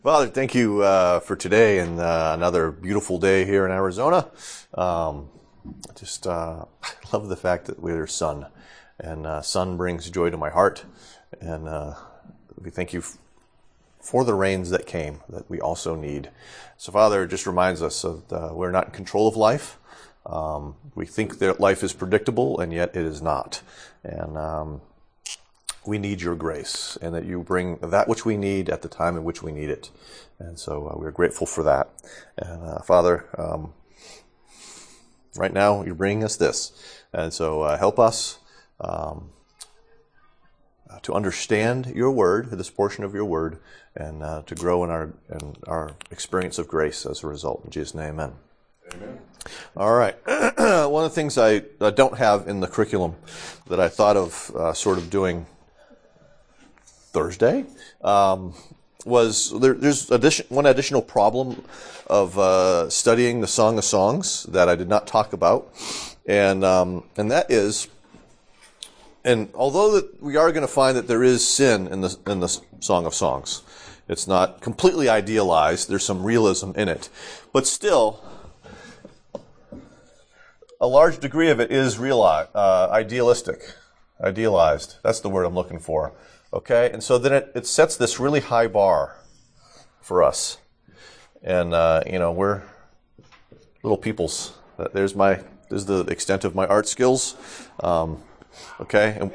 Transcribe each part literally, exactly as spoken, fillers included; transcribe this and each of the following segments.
Father, thank you uh, for today and uh, another beautiful day here in Arizona. Um, just uh, I love the fact that we're sun, and uh, sun brings joy to my heart. And uh, we thank you f- for the rains that came that we also need. So, Father, it just reminds us that uh, we're not in control of life. Um, we think that life is predictable, and yet it is not. And um, we need your grace, and that you bring that which we need at the time in which we need it. And so uh, we're grateful for that. And uh, Father, um, right now you're bringing us this. And so uh, help us um, uh, to understand your word, this portion of your word, and uh, to grow in our in our experience of grace as a result. In Jesus' name, amen. Amen. All right. One of the things I uh, don't have in the curriculum that I thought of uh, sort of doing Thursday um, was there, there's addition, one additional problem of uh, studying the Song of Songs that I did not talk about, and um, and that is, and although that we are going to find that there is sin in the in the Song of Songs, it's not completely idealized. There's some realism in it, but still, a large degree of it is real, uh, idealistic, idealized. That's the word I'm looking for. Okay, and so then it, it sets this really high bar for us. And, uh, you know, we're little peoples. There's my, there's the extent of my art skills. Um, okay, and,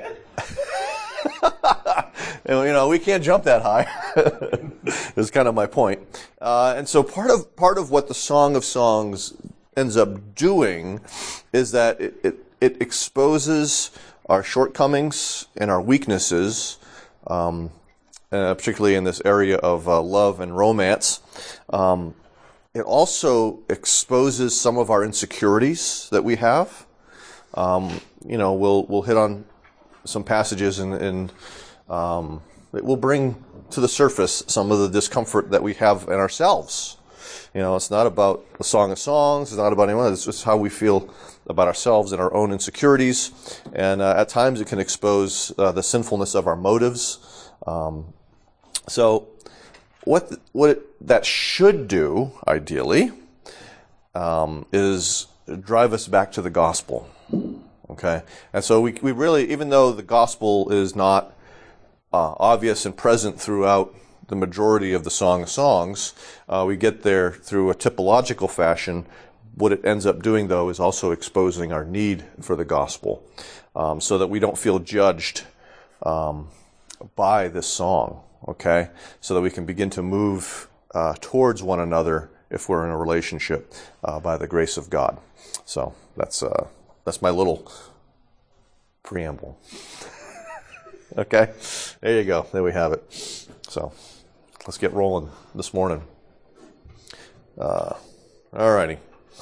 and, you know, we can't jump that high. Is kind of my point. Uh, and so part of, part of what the Song of Songs ends up doing is that it, it, it exposes our shortcomings and our weaknesses, Um, uh, particularly in this area of uh, love and romance. Um, it also exposes some of our insecurities that we have. Um, you know, we'll we'll hit on some passages and, and um, it will bring to the surface some of the discomfort that we have in ourselves. You know, it's not about the Song of Songs. It's not about anyone. It's just how we feel about ourselves and our own insecurities. And uh, at times it can expose uh, the sinfulness of our motives. Um, so what th- what it, that should do, ideally, um, is drive us back to the gospel. Okay? And so we, we really, even though the gospel is not uh, obvious and present throughout the majority of the Song of Songs, uh, we get there through a typological fashion. What it ends up doing, though, is also exposing our need for the gospel, um, so that we don't feel judged um, by this song, okay? So that we can begin to move uh, towards one another if we're in a relationship uh, by the grace of God. So that's uh, that's my little preamble. Okay? There you go. There we have it. So let's get rolling this morning. Uh, all righty.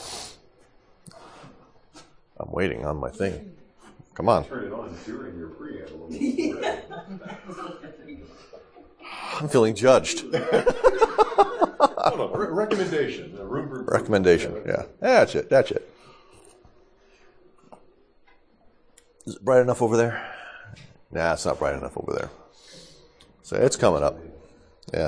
I'm waiting on my thing. Come on. Turn it on during your preamble. I'm feeling judged. Oh, no, re- recommendation. A room for Recommendation, yeah. That's it, that's it. Is it bright enough over there? Nah, it's not bright enough over there. So it's coming up. Yeah.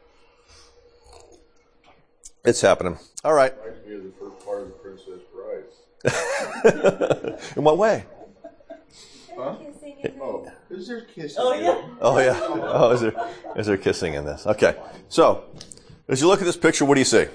It's happening. All right. Reminds me of the first part of The Princess Bride. In what way? Huh? Oh, is there kissing? Oh, yeah. Oh, yeah. Oh, is there, is there kissing in this? Okay. So, as you look at this picture, what do you see?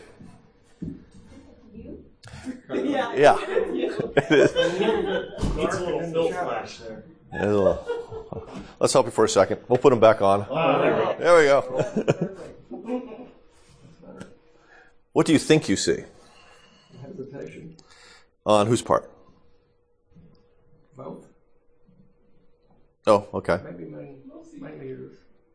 Yeah. Yeah. It is. Needs a little milk flash there. There's a little- Let's help you for a second. We'll put them back on. Oh, there we go. There we go. What do you think you see? Hesitation. On whose part? Both. Oh, okay. Maybe my, my leaders.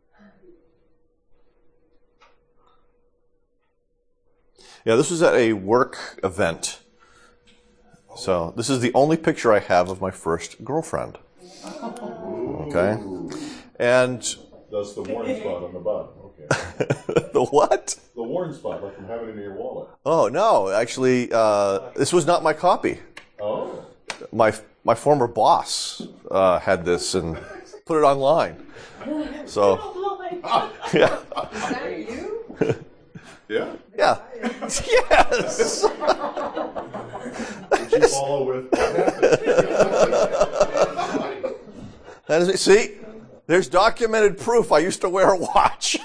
Yeah, this was at a work event. So this is the only picture I have of my first girlfriend. Okay. And That's the worn spot on the bottom. Okay. the what? The worn spot, like from having it in your wallet. Oh, no. Actually, uh, this was not my copy. Oh. My my former boss uh, had this and put it online. So, yeah. Is that you? Yeah? Yeah. Yes. Did you follow with what happened? That is, see, there's documented proof I used to wear a watch.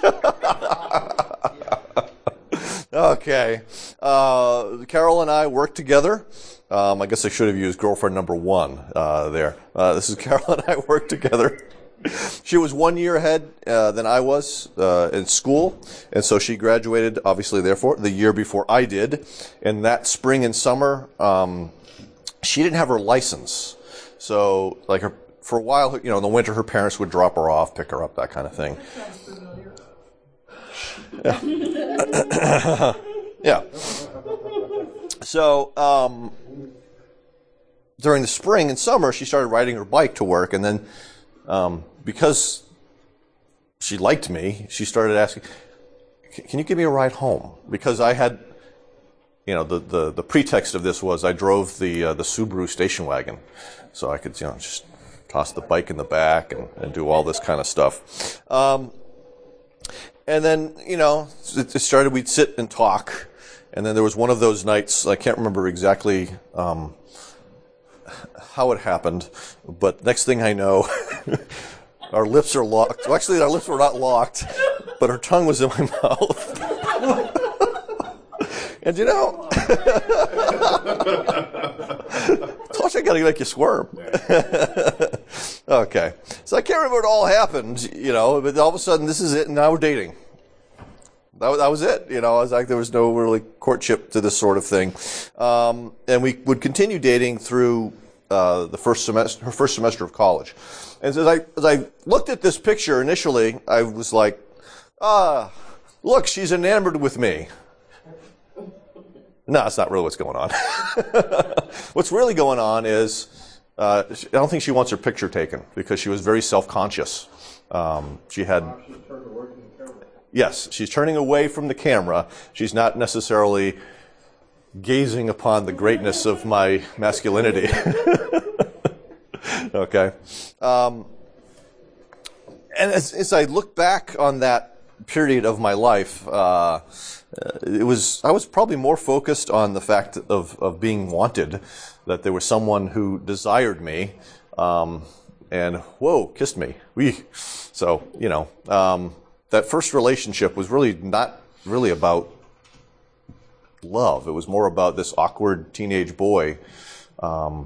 Okay. Uh, Carol and I worked together. Um, I guess I should have used girlfriend number one uh, there. Uh, this is Carol and I worked together. She was one year ahead uh, than I was uh, in school, and so she graduated, obviously, therefore, the year before I did. And that spring and summer, um, she didn't have her license. So, like, her, for a while, you know, in the winter, her parents would drop her off, pick her up, that kind of thing. Yeah. Yeah. So, um, during the spring and summer, she started riding her bike to work, and then um, because she liked me, she started asking, can you give me a ride home? Because I had, you know, the, the, the pretext of this was I drove the uh, the Subaru station wagon, so I could, you know, just toss the bike in the back and, and do all this kind of stuff. Um, and then, you know, it, it started, we'd sit and talk, and then there was one of those nights, I can't remember exactly um, how it happened, but next thing I know, our lips are locked. Well, actually, our lips were not locked, but her tongue was in my mouth. And you know, Tosh, I gotta make you squirm. Okay, so I can't remember what all happened, you know, but all of a sudden, this is it, and now we're dating. That, that was it, you know. I was like, there was no really courtship to this sort of thing, um, and we would continue dating through uh, the first semester, her first semester of college. And as I as I looked at this picture initially, I was like, ah, look, she's enamored with me. No, that's not really what's going on. What's really going on is, uh, I don't think she wants her picture taken because she was very self-conscious. Um, she had. Yes, she's turning away from the camera. She's not necessarily gazing upon the greatness of my masculinity. Okay. Um, and as, as I look back on that period of my life, uh, it was I was probably more focused on the fact of, of being wanted, that there was someone who desired me, um, and whoa, kissed me. We, so you know, um, that first relationship was really not really about love. It was more about this awkward teenage boy um,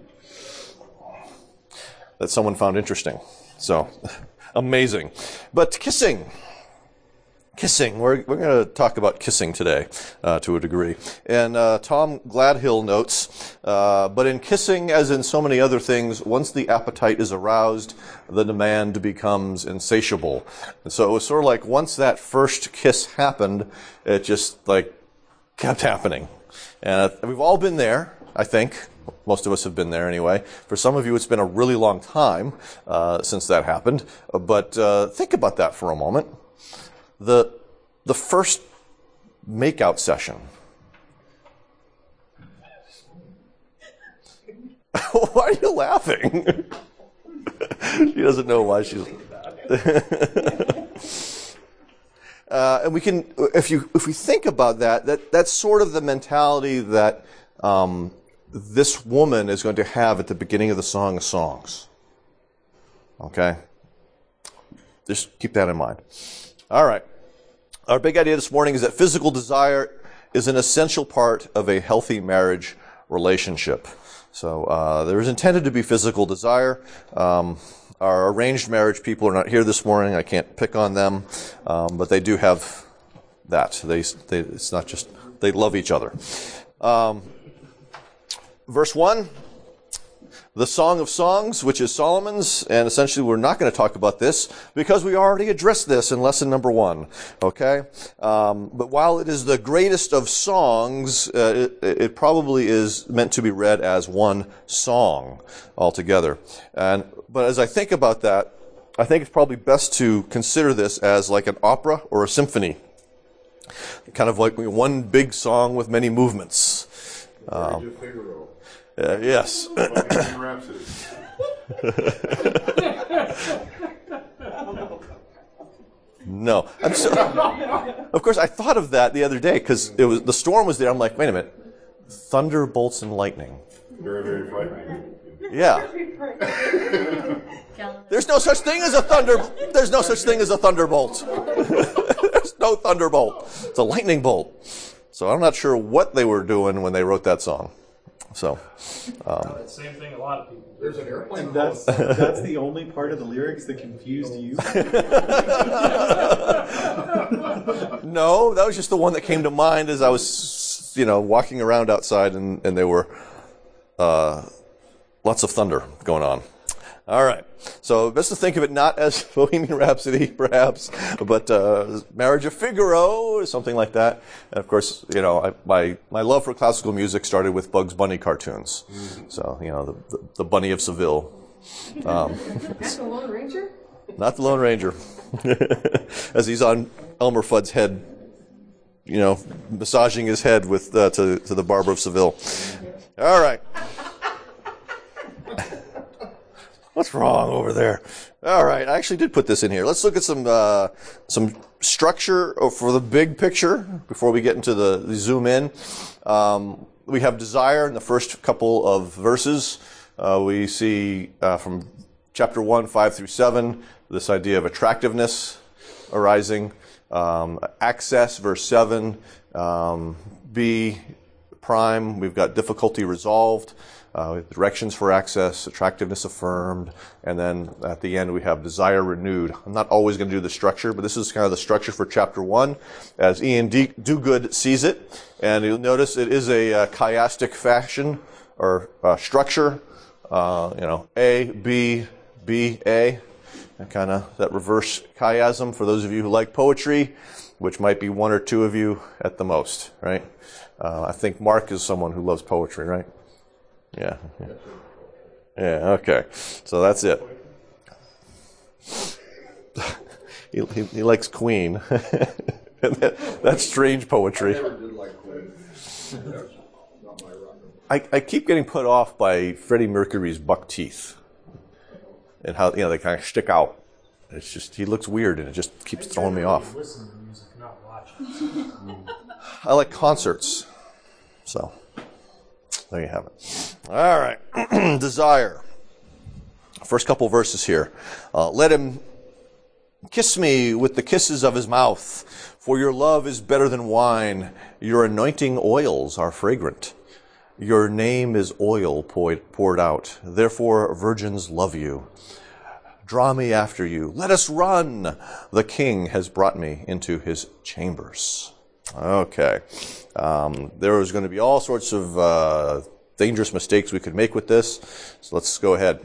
that someone found interesting. So amazing, but kissing. Kissing. We're, we're going to talk about kissing today uh, to a degree. And uh, Tom Gladhill notes, uh, but in kissing, as in so many other things, once the appetite is aroused, the demand becomes insatiable. And so it was sort of like once that first kiss happened, it just like kept happening. And uh, we've all been there, I think. Most of us have been there anyway. For some of you, it's been a really long time uh, since that happened. But uh, think about that for a moment. The the first makeout session. Why are you laughing? She doesn't know why she's. uh, and we can, if you if we think about that, that that's sort of the mentality that um, this woman is going to have at the beginning of the Song of Songs. Okay, just keep that in mind. All right. Our big idea this morning is that physical desire is an essential part of a healthy marriage relationship. So uh, there is intended to be physical desire. Um, our arranged marriage people are not here this morning. I can't pick on them, um, but they do have that. They, they, it's not just they love each other. Um, verse one. The Song of Songs, which is Solomon's, and essentially we're not going to talk about this because we already addressed this in lesson number one, okay? Um, but while it is the greatest of songs, uh, it, it probably is meant to be read as one song altogether. And but as I think about that, I think it's probably best to consider this as like an opera or a symphony, kind of like one big song with many movements. Um, Uh, yes. No. I'm so, of course, I thought of that the other day because it was the storm was there. I'm like, wait a minute, thunderbolts and lightning. Very, very frightening. Yeah. There's no such thing as a thunder. There's no such thing as a thunderbolt. There's no thunderbolt. It's a lightning bolt. So I'm not sure what they were doing when they wrote that song. So. Um, Same thing. A lot of people. There's an airplane. And that's that's the only part of the lyrics that confused you. No, that was just the one that came to mind as I was, you know, walking around outside, and, and there were uh, lots of thunder going on. All right. So best to think of it not as Bohemian Rhapsody, perhaps, but uh, Marriage of Figaro or something like that. And of course, you know, I, my my love for classical music started with Bugs Bunny cartoons. Mm. So, you know, the, the, the Bunny of Seville. Um, Not the Lone Ranger? Not the Lone Ranger. As he's on Elmer Fudd's head, you know, massaging his head with uh, to, to the Barber of Seville. All right. What's wrong over there? All right, I actually did put this in here. Let's look at some uh, some structure for the big picture before we get into the, the zoom in. Um, we have desire in the first couple of verses. Uh, we see uh, from chapter one, five through seven, this idea of attractiveness arising. Um, access, verse seven. Um, B prime, we've got difficulty resolved. Uh, directions for access, attractiveness affirmed, and then at the end we have desire renewed. I'm not always going to do the structure, but this is kind of the structure for chapter one as Ian D- Duguid sees it. And you'll notice it is a uh, chiastic fashion or uh, structure. Uh, you know, A, B, B, A. And kind of that reverse chiasm for those of you who like poetry, which might be one or two of you at the most, right? Uh, I think Mark is someone who loves poetry, right? Yeah. Yeah, okay. So that's it. he, he, he likes Queen. that, that's strange poetry. I never did like Queen. That's not my rock. I, I keep getting put off by Freddie Mercury's buck teeth. And how, you know, they kind of stick out. It's just, he looks weird and it just keeps throwing me off. Listen to music, not watch it. I like concerts. So, there you have it. All right. Desire. First couple verses here. Uh, Let him kiss me with the kisses of his mouth, for your love is better than wine. Your anointing oils are fragrant. Your name is oil poured out. Therefore, virgins love you. Draw me after you. Let us run. The king has brought me into his chambers. Okay. Um, there is going to be all sorts of uh, dangerous mistakes we could make with this. So let's go ahead.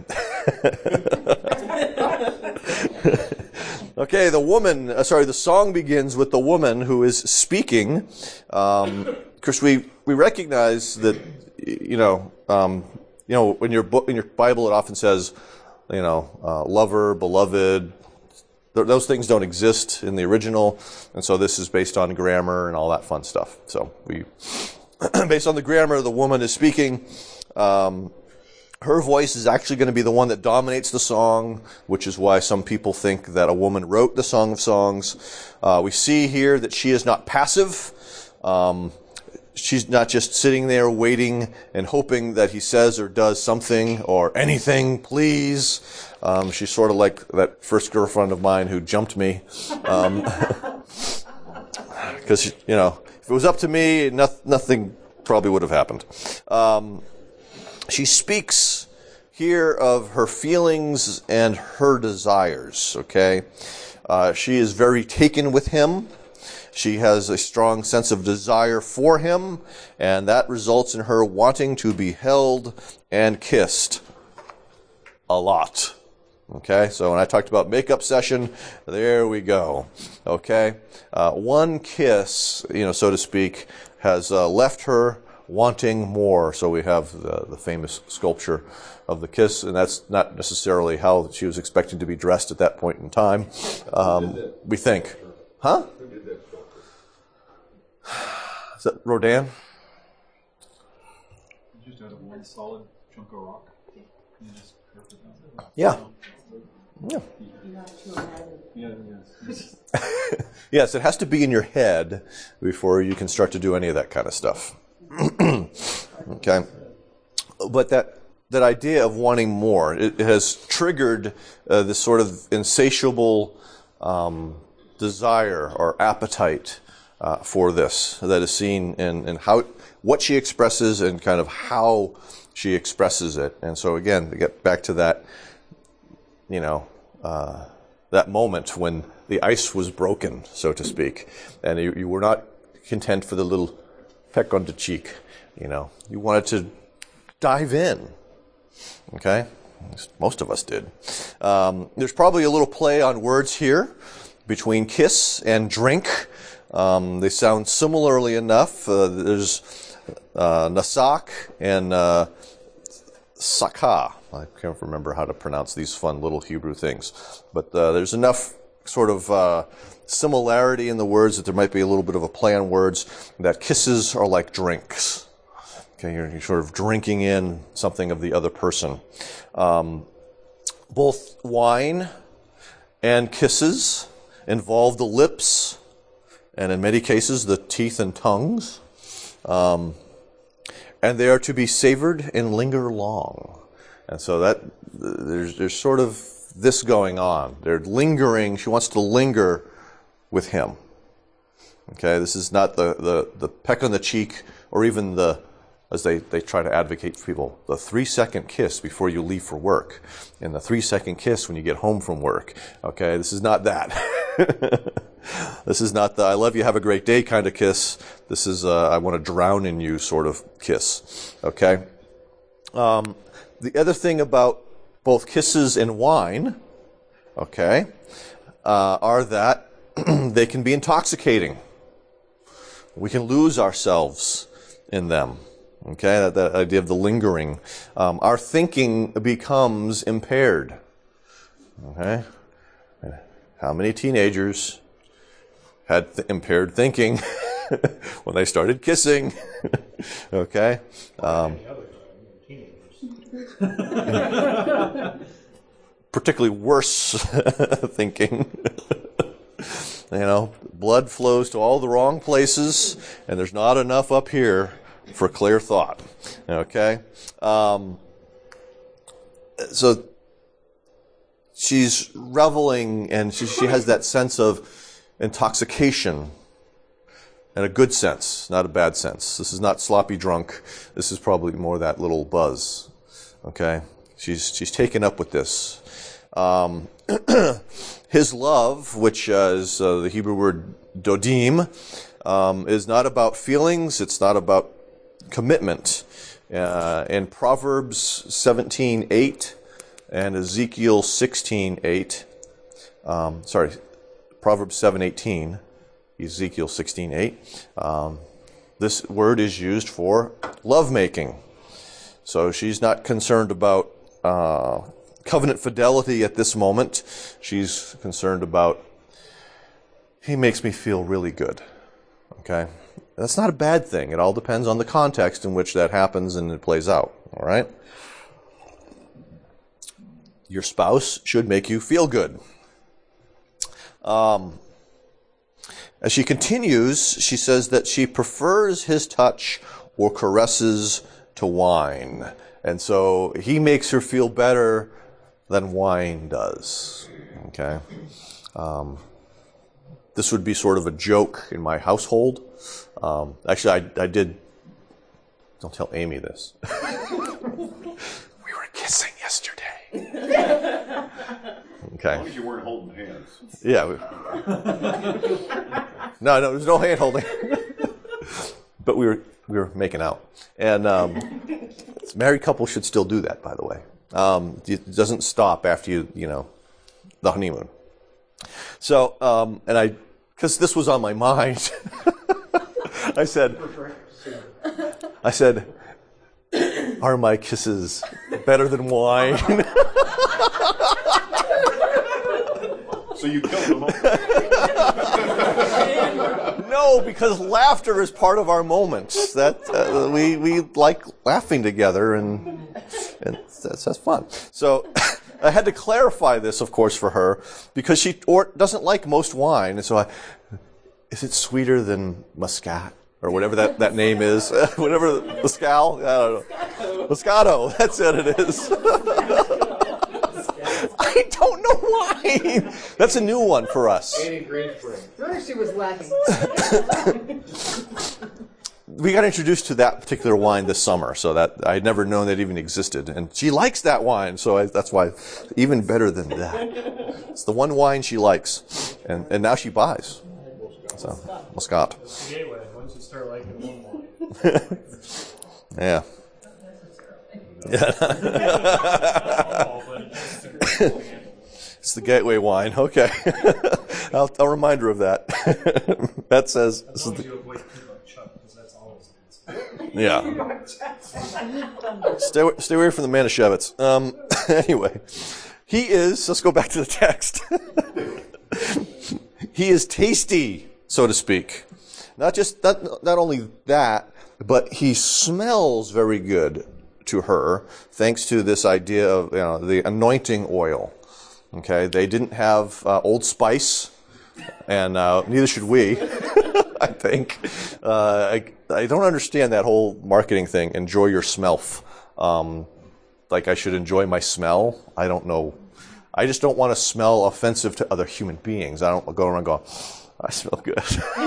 Okay, the woman, uh, sorry, the song begins with the woman who is speaking. Um, of course, we, we recognize that, you know, um, you know, in your book, in your Bible, it often says, you know, uh, lover, beloved. Th- those things don't exist in the original, and so this is based on grammar and all that fun stuff. So we, based on the grammar, the woman is speaking. Um, her voice is actually going to be the one that dominates the song, which is why some people think that a woman wrote the Song of Songs. Uh, we see here that she is not passive. Um, she's not just sitting there waiting and hoping that he says or does something or anything, please. Um, she's sort of like that first girlfriend of mine who jumped me. Um, because, you know, if it was up to me, no, nothing probably would have happened. Um, She speaks here of her feelings and her desires, okay? Uh, she is very taken with him. She has a strong sense of desire for him, and that results in her wanting to be held and kissed a lot. Okay, so when I talked about makeup session, there we go. Okay, uh, one kiss, you know, so to speak, has uh, left her wanting more. So we have the, the famous sculpture of the kiss, and that's not necessarily how she was expecting to be dressed at that point in time. Um, we think. Huh? Is that Rodin? Just out of one solid chunk of rock. You just carved it out. Yeah. Yeah. You have to imagine. Yeah, yes. Yes, it has to be in your head before you can start to do any of that kind of stuff. Okay? But that that idea of wanting more, it, it has triggered uh, this sort of insatiable um, desire or appetite uh, for this that is seen in, in how what she expresses and kind of how she expresses it. And so again, to get back to that, you know, uh, that moment when the ice was broken, so to speak, and you, you were not content for the little peck on the cheek, you know. You wanted to dive in, okay? Most of us did. Um, there's probably a little play on words here between kiss and drink. Um, they sound similarly enough. Uh, there's uh, nasak and uh, sakah. I can't remember how to pronounce these fun little Hebrew things. But uh, there's enough sort of uh, similarity in the words that there might be a little bit of a play on words that kisses are like drinks. Okay, you're, you're sort of drinking in something of the other person. Um, both wine and kisses involve the lips and in many cases the teeth and tongues. Um, and they are to be savored and linger long. And so that there's there's sort of this going on. They're lingering. She wants to linger with him. Okay, this is not the, the, the peck on the cheek or even the, as they, they try to advocate for people, the three-second kiss before you leave for work and the three-second kiss when you get home from work. Okay, this is not that. This is not the I love you, have a great day kind of kiss. This is uh, I want to drown in you sort of kiss. Okay? Um, the other thing about both kisses and wine, okay, uh, are that they can be intoxicating. We can lose ourselves in them. Okay, that, that idea of the lingering. Um, our thinking becomes impaired. Okay? How many teenagers had th- impaired thinking when they started kissing? Okay? Um, particularly worse thinking. You know, blood flows to all the wrong places, and there's not enough up here for clear thought. Okay? Um, so she's reveling, and she, she has that sense of intoxication, in a good sense, not a bad sense. This is not sloppy drunk. This is probably more that little buzz. Okay? She's she's taken up with this. Um, his love, which uh, is uh, the Hebrew word dodim, um, is not about feelings. It's not about commitment. Uh, in Proverbs seventeen eight and Ezekiel sixteen eight, um, sorry, Proverbs seven eighteen, Ezekiel sixteen eight, um, this word is used for lovemaking. So she's not concerned about uh, covenant fidelity at this moment. She's concerned about, he makes me feel really good. Okay? That's not a bad thing. It all depends on the context in which that happens and it plays out. All right? Your spouse should make you feel good. Um, as she continues, she says that she prefers his touch or caresses to wine. And so he makes her feel better than wine does. Okay? Um, this would be sort of a joke in my household. Um, actually, I, I did, don't tell Amy this. We were kissing yesterday. Okay. As long as you weren't holding hands. Yeah. No, no, there's no hand holding. But we were we were making out. And um, married couples should still do that, by the way. Um, it doesn't stop after you, you know, the honeymoon. So, um, and I, because this was on my mind, I said, I said, are my kisses better than wine? So you killed them all. No, because laughter is part of our moments. That uh, we we like laughing together, and and that's, that's fun. So I had to clarify this, of course, for her because she or doesn't like most wine, and so I, is it sweeter than Muscat or whatever that, that name is? Whatever Mescal, I don't know. Moscato, that's what it is. I don't know why. That's a new one for us. Notice she was laughing. We got introduced to that particular wine this summer, so that I had never known that even existed, and she likes that wine, so I, that's why even better than that. It's the one wine she likes, and, and now she buys. So Muscat. It's the gateway. Once you start liking one wine. Yeah. Yeah. Oh, but it's the- It's the gateway wine. Okay. I'll, I'll remind her of that. That says this As is long as the, you avoid peanut chuck, because that's always good. yeah. Stay away- stay away from the Manischewitz. Um. Anyway, he is. Let's go back to the text. He is tasty, so to speak. Not just not, not only that, but he smells very good to her, thanks to this idea of, you know, the anointing oil. Okay, they didn't have uh, Old Spice, and uh, neither should we. I think. Uh, I I don't understand that whole marketing thing. Enjoy your smelf. Um, like I should enjoy my smell. I don't know. I just don't want to smell offensive to other human beings. I don't go around going, I smell good.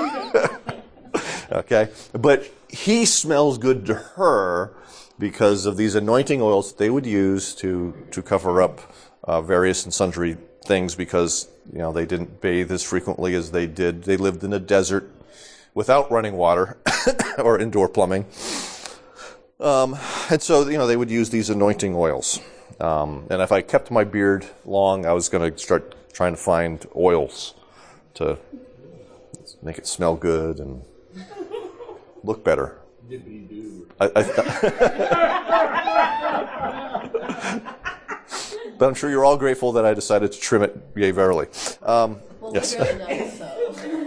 Okay? But he smells good to her because of these anointing oils that they would use to, to cover up uh, various and sundry things because, you know, they didn't bathe as frequently as they did. They lived in a desert without running water or indoor plumbing. Um, and so, you know, they would use these anointing oils. Um, and if I kept my beard long, I was going to start trying to find oils to make it smell good and look better. I, I th- but I'm sure you're all grateful that I decided to trim it, yea, verily. Um, Well, yes. good enough, so.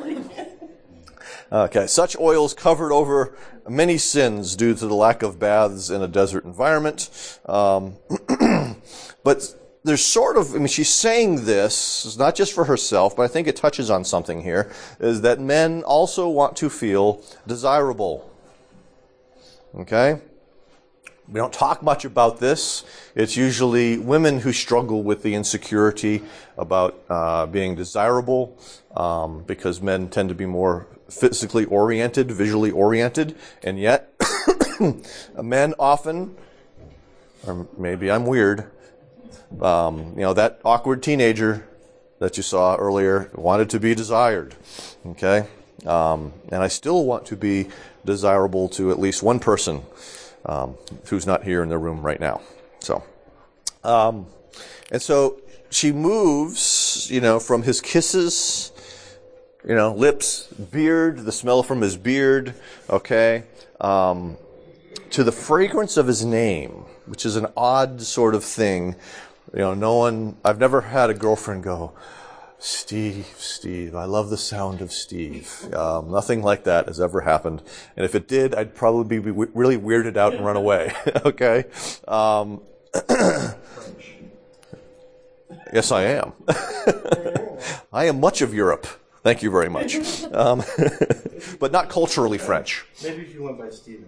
Okay, such oils covered over many sins due to the lack of baths in a desert environment. Um, but there's sort of, I mean, she's saying this, it's not just for herself, but I think it touches on something here, is that men also want to feel desirable. Okay? We don't talk much about this. It's usually women who struggle with the insecurity about uh, being desirable, um, because men tend to be more physically oriented, visually oriented, and yet men often, or maybe I'm weird, um, you know, that awkward teenager that you saw earlier wanted to be desired, okay? Um, and I still want to be desirable to at least one person um, who's not here in the room right now. So, um, and so she moves, you know, from his kisses, you know, lips, beard, the smell from his beard, okay, um, to the fragrance of his name, which is an odd sort of thing. You know, no one, I've never had a girlfriend go, Steve, Steve, I love the sound of Steve. Um, nothing like that has ever happened. And if it did, I'd probably be w- really weirded out and run away, okay? Um, yes, I am. I am much of Europe. Thank you very much. Um, but not culturally French. Maybe if you went by Steven.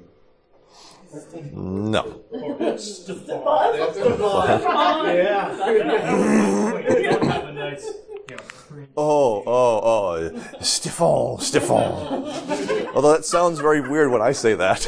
No. Yeah. You don't have a nice, you know, cream. Oh, oh, oh. Stifon, Stifon. Although that sounds very weird when I say that.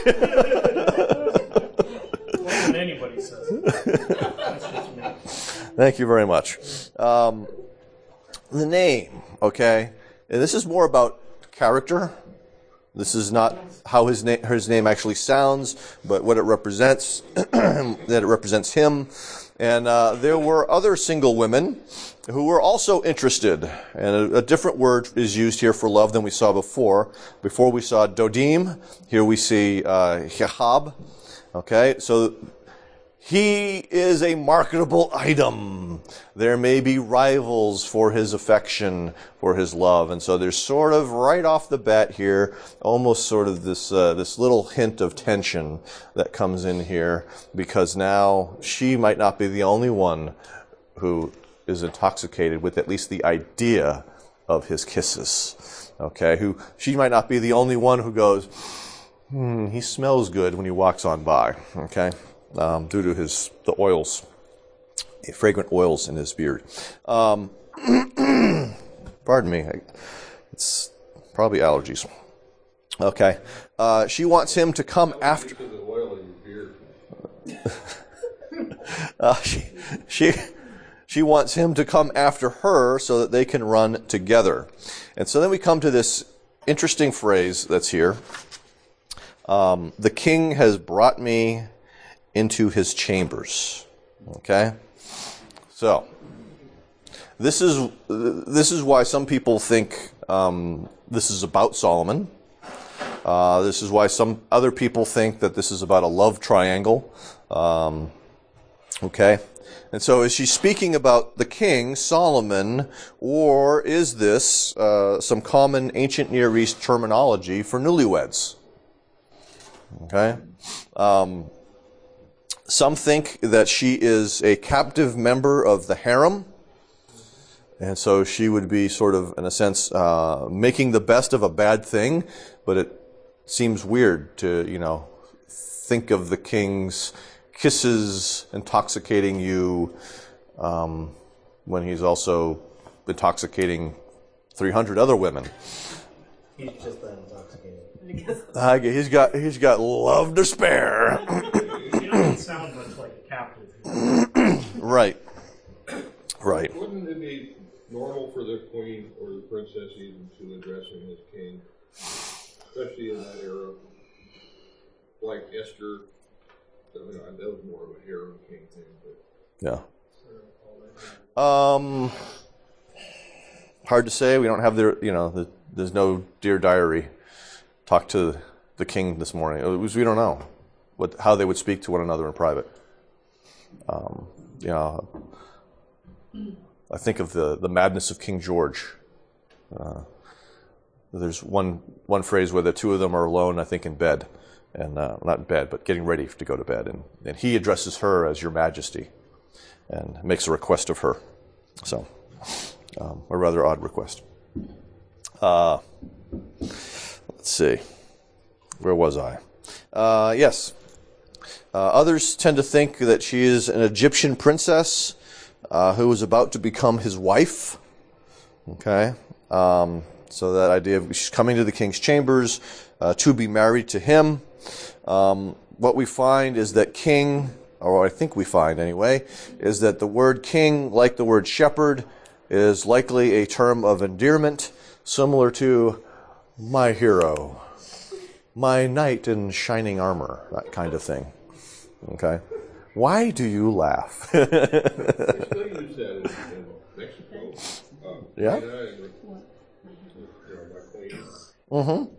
More than anybody says it. That's just me. Thank you very much. Um, the name, okay? And this is more about character. This is not how his name his name actually sounds, but what it represents, that it represents him. And uh, there were other single women who were also interested. And a, a different word is used here for love than we saw before. Before we saw Dodim. Here we see uh, Hehab. Okay, so he is a marketable item. There may be rivals for his affection, for his love. And so there's sort of right off the bat here, almost sort of this uh, this little hint of tension that comes in here, because now she might not be the only one who is intoxicated with at least the idea of his kisses. Okay, who she might not be the only one who goes, hmm, he smells good when he walks on by. Okay, um, due to his the oils, fragrant oils in his beard. Um, pardon me, it's probably allergies. Okay, uh, she wants him to come after. The oil in your beard. uh, she she. She wants him to come after her so that they can run together. And so then we come to this interesting phrase that's here. Um, the king has brought me into his chambers. Okay? So, this is this is why some people think um, this is about Solomon. Uh, this is why some other people think that this is about a love triangle. Um, okay? And so is she speaking about the king, Solomon, or is this uh, some common ancient Near East terminology for newlyweds? Okay. Um, some think that she is a captive member of the harem. And so she would be sort of, in a sense, uh, making the best of a bad thing. But it seems weird to, you know, think of the king's kisses intoxicating you um, when he's also intoxicating three hundred other women. He's just that intoxicated. Uh, he's got he's got love to spare. She doesn't sound much like a captive. Right, right. Wouldn't it be normal for the queen or the princess even to address him as king, especially in that era, like Esther? I mean, that was more of a harem king thing, but Yeah. Um, hard to say. We don't have their, you know, the, there's no Dear Diary. Talk to the king this morning. It was, we don't know what how they would speak to one another in private. Um, you know, I think of the, the madness of King George. Uh, there's one one phrase where the two of them are alone, I think, in bed. And uh, not in bed, but getting ready to go to bed. And, and he addresses her as Your Majesty and makes a request of her. So, um, a rather odd request. Uh, let's see. Where was I? Uh, yes. Uh, others tend to think that she is an Egyptian princess uh, who is about to become his wife. Okay. Um, so that idea of she's coming to the king's chambers uh, to be married to him. Um, what we find is that king, or I think we find anyway, is that the word king, like the word shepherd, is likely a term of endearment, similar to my hero, my knight in shining armor, that kind of thing. Okay? Why do you laugh? they still use that in, in Mexico. Uh, Yeah? China and, you know, my queen. Mm-hmm.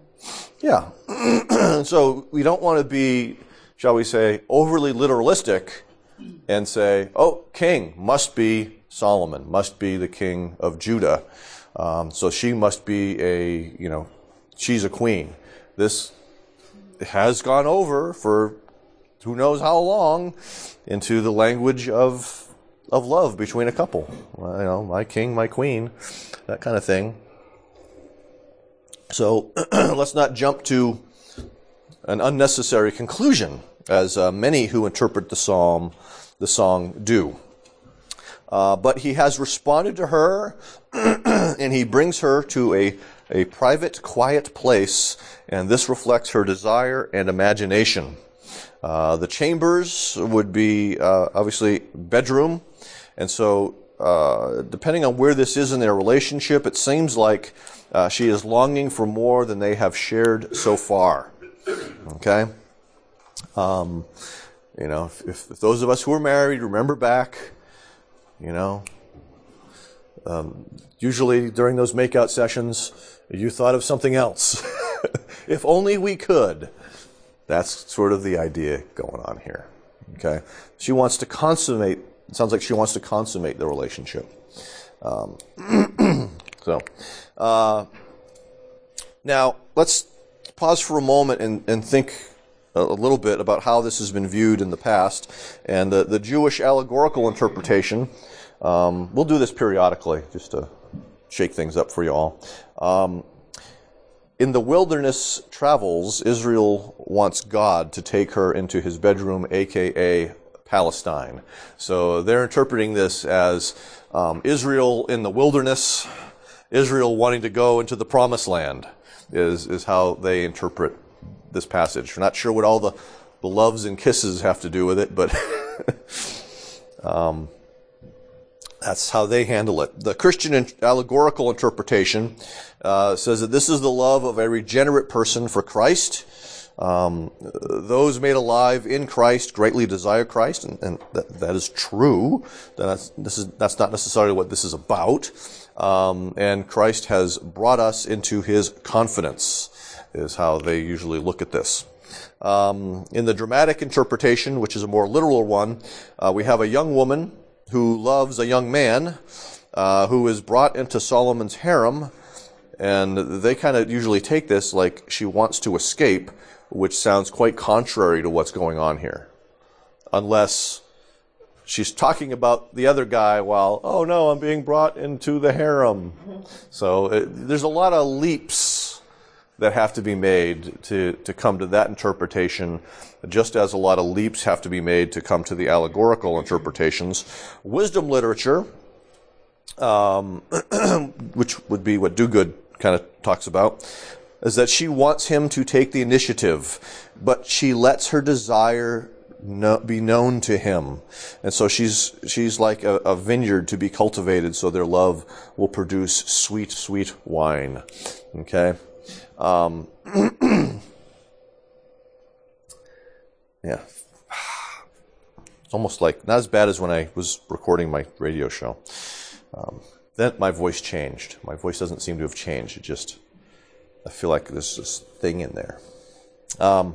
Yeah. So we don't want to be, shall we say, overly literalistic and say, oh, king must be Solomon, must be the king of Judah. Um, so she must be a, you know, she's a queen. This has gone over for who knows how long into the language of of love between a couple. Well, you know, my king, my queen, that kind of thing. So let's not jump to an unnecessary conclusion, as uh, many who interpret the psalm, the song do. Uh, but he has responded to her, and he brings her to a, a private, quiet place, and this reflects her desire and imagination. Uh, the chambers would be uh, obviously bedroom, and so uh, depending on where this is in their relationship, it seems like Uh, she is longing for more than they have shared so far. Okay? Um, you know, if, if those of us who are married remember back, you know, um, usually during those makeout sessions, you thought of something else. If only we could. That's sort of the idea going on here. Okay? She wants to consummate, it sounds like she wants to consummate the relationship. Um, so, uh, now let's pause for a moment and, and think a little bit about how this has been viewed in the past. And the, the Jewish allegorical interpretation, um, we'll do this periodically just to shake things up for you all. Um, in the wilderness travels, Israel wants God to take her into his bedroom, a k a. Palestine. So they're interpreting this as um, Israel in the wilderness, Israel wanting to go into the promised land is, is how they interpret this passage. We're not sure what all the, the loves and kisses have to do with it, but um, that's how they handle it. The Christian allegorical interpretation uh, says that this is the love of a regenerate person for Christ. Um, those made alive in Christ greatly desire Christ, and, and that, that is true. That's, this is, that's not necessarily what this is about. Um, and Christ has brought us into his confidence, is how they usually look at this. Um, in the dramatic interpretation, which is a more literal one, uh, we have a young woman who loves a young man uh, who is brought into Solomon's harem, and they kind of usually take this like she wants to escape, which sounds quite contrary to what's going on here. Unless she's talking about the other guy while, oh no, I'm being brought into the harem. So it, there's a lot of leaps that have to be made to, to come to that interpretation, just as a lot of leaps have to be made to come to the allegorical interpretations. Wisdom literature, um, which would be what Duguid kind of talks about, is that she wants him to take the initiative, but she lets her desire no, be known to him. And so she's she's like a, a vineyard to be cultivated, so their love will produce sweet, sweet wine. Okay? Um, yeah. It's almost like, not as bad as when I was recording my radio show. Um, then my voice changed. My voice doesn't seem to have changed. It just... I feel like there's this thing in there. Um,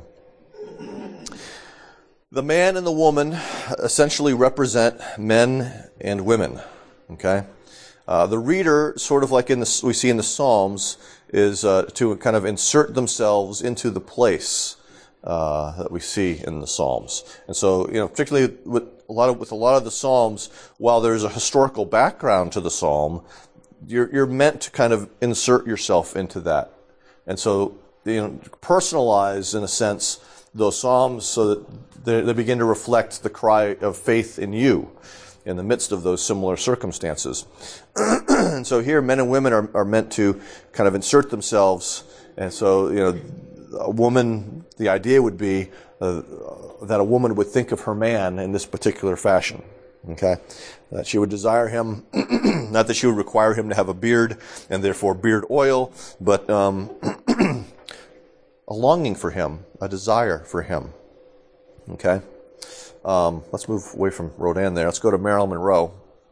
the man and the woman essentially represent men and women. Okay, uh, the reader, sort of like in the we see in the Psalms, is uh, to kind of insert themselves into the place uh, that we see in the Psalms. And so, you know, particularly with a lot of with a lot of the Psalms, while there's a historical background to the Psalm, you're you're meant to kind of insert yourself into that. And so, you know, personalize, in a sense, those psalms so that they, they begin to reflect the cry of faith in you in the midst of those similar circumstances. And so here, men and women are, are meant to kind of insert themselves. And so, you know, a woman, the idea would be uh, that a woman would think of her man in this particular fashion. Okay? That she would desire him, not that she would require him to have a beard and therefore beard oil, but um, a longing for him, a desire for him. Okay? Um, let's move away from Rodin there. Let's go to Marilyn Monroe.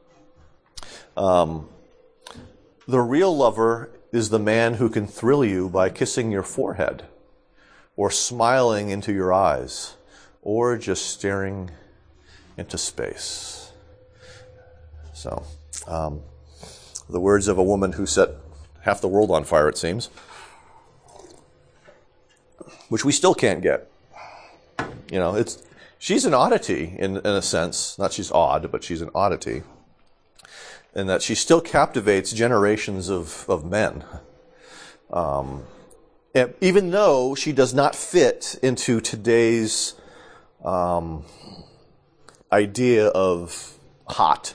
Um, the real lover is the man who can thrill you by kissing your forehead, or smiling into your eyes, or just staring into space. So, um, the words of a woman who set half the world on fire, it seems, which we still can't get. You know, it's she's an oddity in, in a sense. Not she's odd, but she's an oddity. In that she still captivates generations of, of men. Um, even though she does not fit into today's um, idea of hot.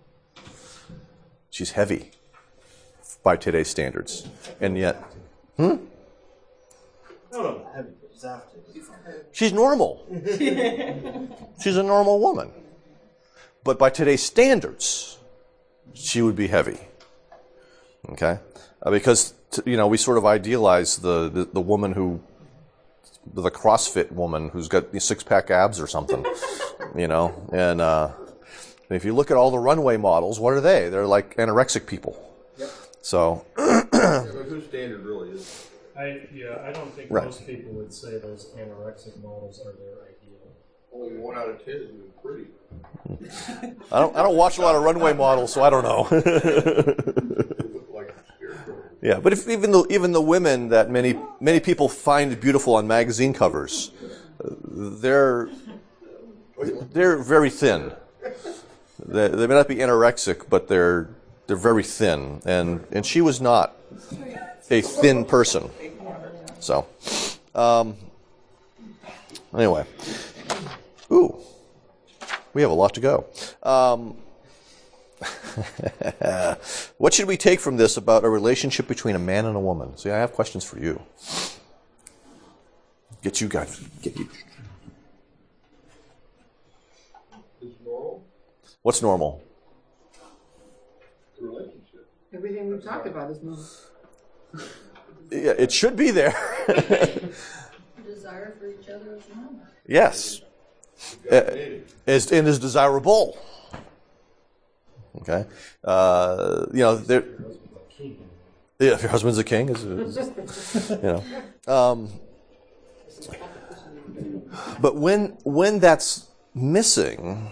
She's heavy by today's standards. And yet, hmm? No, no, heavy, but she's after. She's normal. She's a normal woman. But by today's standards, she would be heavy. Okay? Uh, because, t- you know, we sort of idealize the, the, the woman who, the CrossFit woman who's got these six-pack abs or something, you know? And uh, if you look at all the runway models, what are they? They're like anorexic people. Yep. So. Yeah, but whose standard really is? I yeah, I don't think Right. most people would say those anorexic models are their ideal. Only one out of ten is even pretty. I don't I don't watch a lot of runway models, so I don't know. Like scarecrow. Yeah, but if, even the even the women that many many people find beautiful on magazine covers, they're they're very thin. They, they may not be anorexic, but they're they're very thin, and and she was not a thin person. So, um, anyway, ooh, we have a lot to go. Um, what should we take from this about a relationship between a man and a woman? See, I have questions for you. Get you guys. Get you. Is normal What's normal? the relationship? Everything we've talked about is normal. Yeah, it should be there. Desire for each other is normal. Yes. Uh, is, and is desirable. Okay. Uh, you know, there. Yeah, if your husband's a king, is, is you know. Um, but when when that's missing,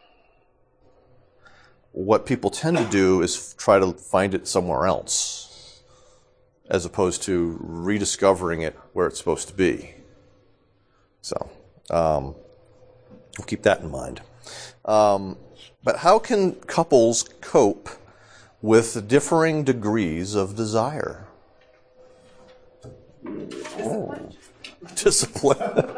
what people tend to do is try to find it somewhere else, as opposed to rediscovering it where it's supposed to be. So, um, we'll keep that in mind. Um, but how can couples cope with differing degrees of desire? Oh, discipline.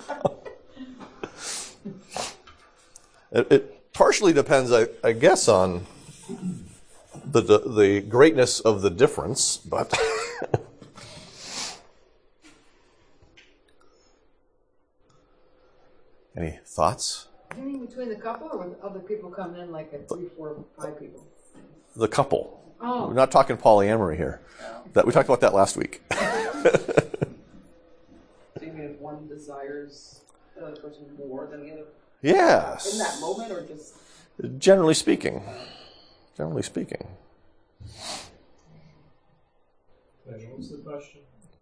it, it partially depends, I, I guess, on the, the the greatness of the difference, but any thoughts? You mean between the couple or with other people coming in, like at three, four, five people? The couple. Oh. We're not talking polyamory here. That we talked about that last week. So you mean if one desires the other person more than the other? Yes. In that moment, or just? Generally speaking. Generally speaking. What was the question?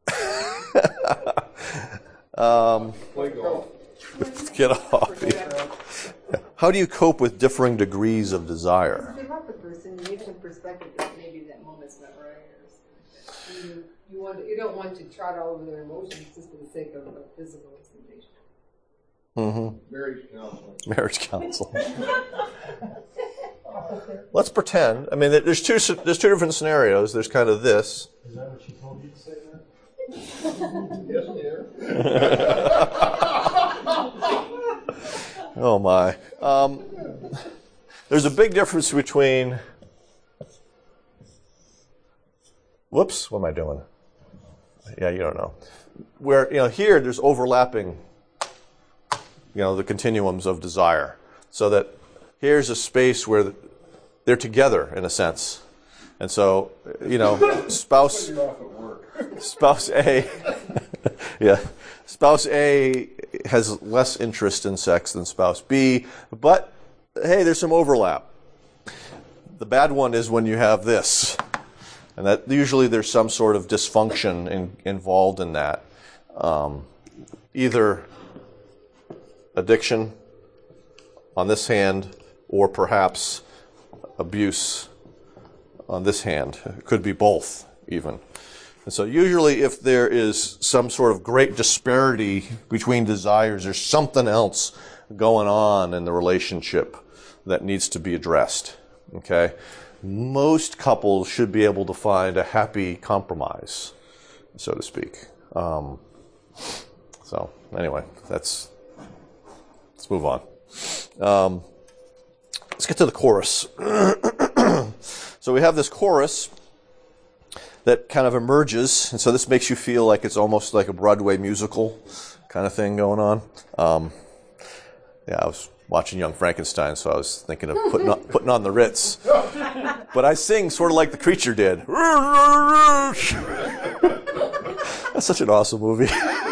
um, Play golf. Get off. Yeah. How do you cope with differing degrees of desire? If you love the person, you need some perspective that maybe that moment's not right, or something like that. You, you want you don't want to trot all over their emotions just for the sake of a physical explanation. Mm-hmm. Marriage counseling. Marriage counsel. Let's pretend. I mean, there's two there's two different scenarios. There's kind of this. Is that what she told you to say that? Yes, dear. Oh my. Um, there's a big difference between. Whoops, what am I doing? Yeah, you don't know. Where, you know, here there's overlapping, you know, the continuums of desire. So that here's a space where they're together in a sense. And so, you know, spouse spouse A yeah. Spouse A has less interest in sex than spouse B, but hey, there's some overlap. The bad one is when you have this. And that usually there's some sort of dysfunction in, involved in that. Um, either addiction on this hand, or perhaps abuse on this hand. It could be both, even. And so usually if there is some sort of great disparity between desires, there's something else going on in the relationship that needs to be addressed. Okay? Most couples should be able to find a happy compromise, so to speak. Um, so anyway, that's let's move on. Um, let's get to the chorus. So we have this chorus that kind of emerges, and so this makes you feel like it's almost like a Broadway musical kind of thing going on. Um, yeah, I was watching Young Frankenstein, so I was thinking of putting on, putting on the Ritz. But I sing sort of like the creature did. That's such an awesome movie.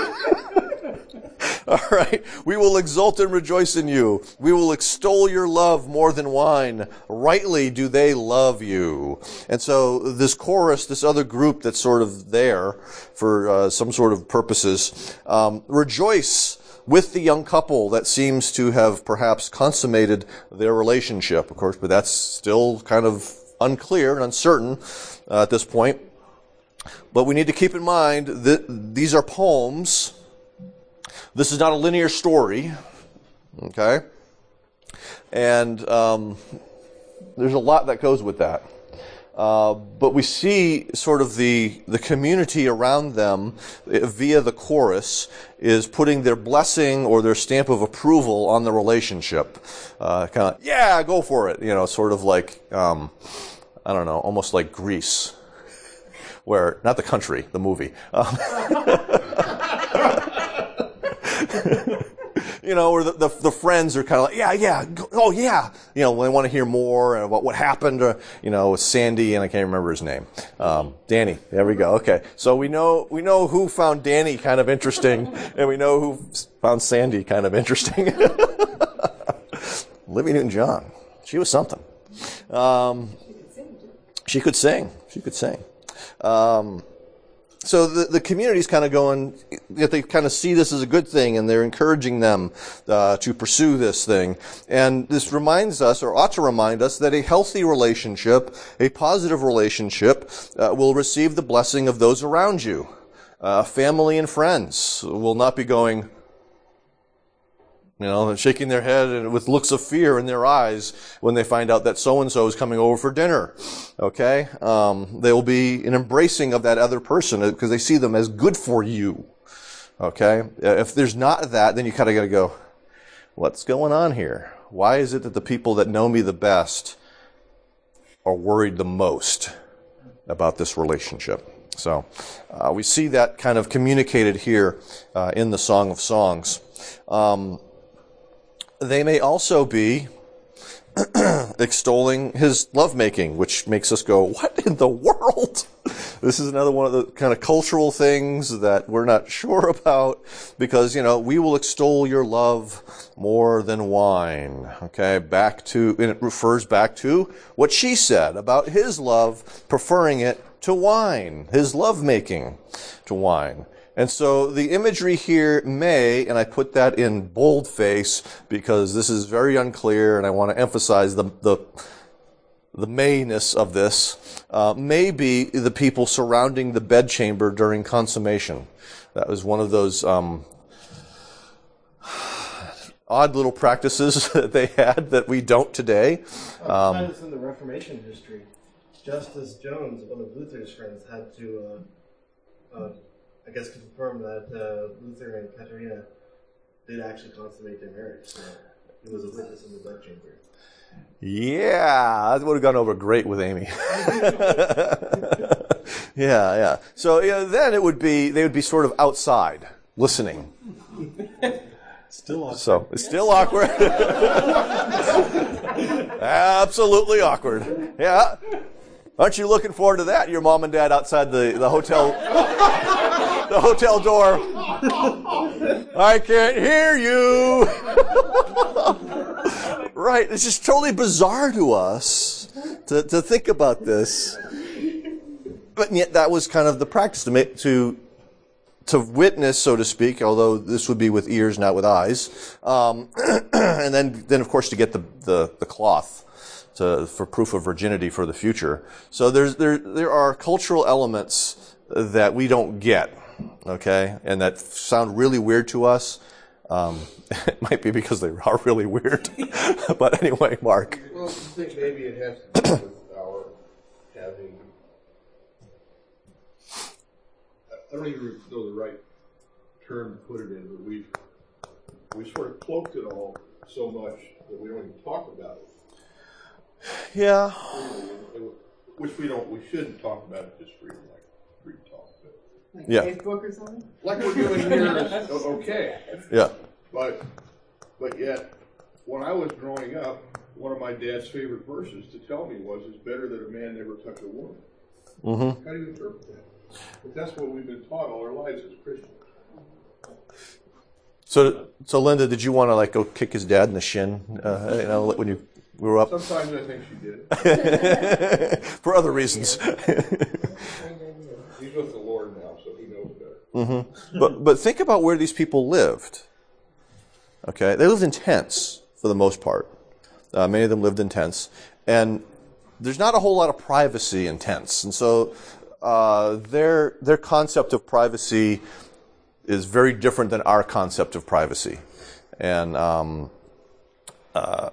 All right. We will exult and rejoice in you. We will extol your love more than wine. Rightly do they love you. And so this chorus, this other group that's sort of there for uh, some sort of purposes, um, rejoice with the young couple that seems to have perhaps consummated their relationship, of course, but that's still kind of unclear and uncertain uh, at this point. But we need to keep in mind that these are poems This is not a linear story, okay? And um, there's a lot that goes with that. Uh, but we see sort of the the community around them uh, via the chorus is putting their blessing or their stamp of approval on the relationship. Uh, kind of, yeah, go for it. You know, sort of like, um, I don't know, almost like Grease, where, not the country, the movie. Um, You know, where the, the, the friends are kind of like, yeah, yeah, go, oh yeah. You know, they want to hear more about what happened, or, you know, with Sandy, and I can't remember his name. Um, Danny. There we go. Okay. So we know, we know who found Danny kind of interesting, and we know who found Sandy kind of interesting. Olivia Newton-John. She was something. Um, she could sing. She could sing. Um, So the, the community's kind of going, they kind of see this as a good thing, and they're encouraging them uh, to pursue this thing. And this reminds us, or ought to remind us, that a healthy relationship, a positive relationship, uh, will receive the blessing of those around you. Uh, family and friends will not be going, you know, and shaking their head and with looks of fear in their eyes when they find out that so-and-so is coming over for dinner. Okay? Um, they will be an embracing of that other person because they see them as good for you. Okay? If there's not that, then you kind of got to go, what's going on here? Why is it that the people that know me the best are worried the most about this relationship? So uh, we see that kind of communicated here uh, in the Song of Songs. Um, They may also be extolling his lovemaking, which makes us go, what in the world? This is another one of the kind of cultural things that we're not sure about because, you know, we will extol your love more than wine. Okay, back to, and it refers back to what she said about his love, preferring it to wine, his lovemaking to wine. And so the imagery here may, and I put that in boldface because this is very unclear and I want to emphasize the the, the mayness of this, uh, may be the people surrounding the bedchamber during consummation. That was one of those um, odd little practices that they had that we don't today. Um, I find this in the Reformation history. Justice Jones, one of Luther's friends, had to uh, uh, I guess confirm that uh, Luther and Katerina did actually consummate their marriage. So he was a witness in the bedchamber. Yeah, that would have gone over great with Amy. yeah, yeah. So yeah, then it would be they would be sort of outside listening. Still awkward. So it's still awkward. Absolutely awkward. Yeah. Aren't you looking forward to that? Your mom and dad outside the, the hotel the hotel door. I can't hear you. Right. It's just totally bizarre to us to, to think about this. But yet that was kind of the practice to make, to to witness, so to speak, although this would be with ears, not with eyes. Um, and then, then of course to get the, the, the cloth. To, for proof of virginity for the future. So there's there there are cultural elements that we don't get, okay, and that sound really weird to us. Um, it might be because they are really weird. But anyway, Mark. Well, I think maybe it has to do with our having. I don't even know the right term to put it in, but we've we sort of cloaked it all so much that we don't even talk about it. Yeah. Which we don't, we shouldn't talk about it just freely, like free talk. But Like Yeah. Facebook or something? like we're doing here is o- okay. Yeah. But, but yet, when I was growing up, one of my dad's favorite verses to tell me was, it's better that a man never touch a woman. Mm-hmm. How do you interpret that? But that's what we've been taught all our lives as Christians. So, so Linda, did you want to like go kick his dad in the shin? Uh, you know, when you grew up, Sometimes I think she did. for other reasons. He's with the Lord now, so he knows better. Mm-hmm. But but think about where these people lived. Okay, they lived in tents for the most part. Uh, many of them lived in tents, and there's not a whole lot of privacy in tents, and so uh, their their concept of privacy is very different than our concept of privacy. And um, uh,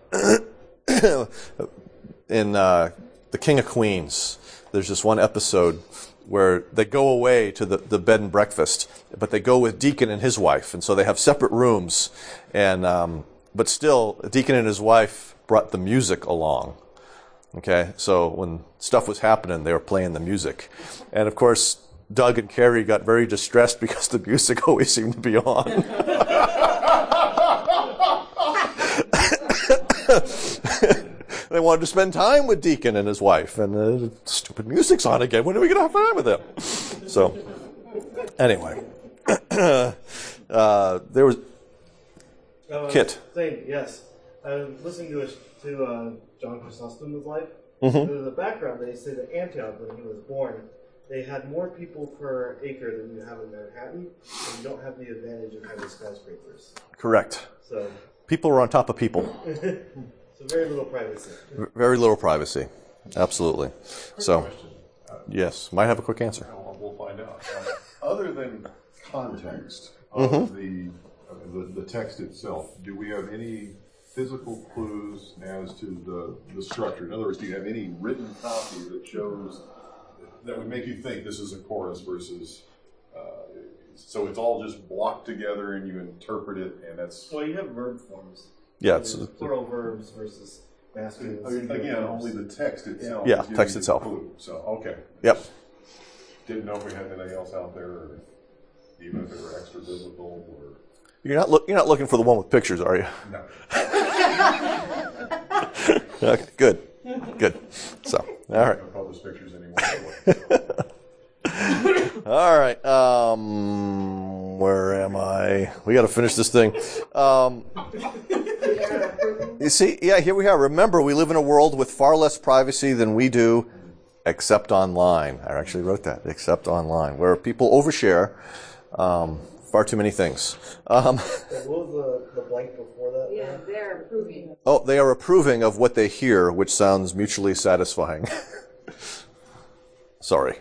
in uh, The King of Queens, there's this one episode where they go away to the, the bed and breakfast, but they go with Deacon and his wife, and so they have separate rooms. And um, but still, Deacon and his wife brought the music along. Okay, so when stuff was happening, they were playing the music, and of course, Doug and Carrie got very distressed because the music always seemed to be on. They wanted to spend time with Deacon and his wife, and the stupid music's on again. When are we going to have time with them? So, anyway, uh, there was Uh, Kit. Saying, yes. I was listening to, a, to uh, John Chrysostom's life. Mm-hmm. In the background, they say that Antioch, when he was born, they had more people per acre than you have in Manhattan, and you don't have the advantage of having skyscrapers. Correct. So, People were on top of people. so very little privacy. V- Very little privacy. Absolutely. So, yes, might have a quick answer. Well, we'll find out. Uh, other than context of Mm-hmm. the, of the the text itself, do we have any physical clues as to the, the structure? In other words, do you have any written copy that shows that would make you think this is a chorus versus? Uh, so it's all just blocked together and you interpret it, and that's Well, you have verb forms. Yeah, it's, There's plural verbs versus masculine. I mean, again only the text itself. Yeah, is giving text you the itself. clue. So okay. Yep. Didn't know if we had anything else out there, or even if it were extra biblical or. You're not look, you're not looking for the one with pictures, are you? No. Okay, good. Good. So, all right. Don't publish pictures anymore. All right. Um, where am I? We got to finish this thing. Um, you see, yeah, here we are. Remember, we live in a world with far less privacy than we do, except online. I actually wrote that, except online, where people overshare um, far too many things. Um, What was the, the blank before that? Yeah, they're approving. oh, they are approving of what they hear, which sounds mutually satisfying. Sorry.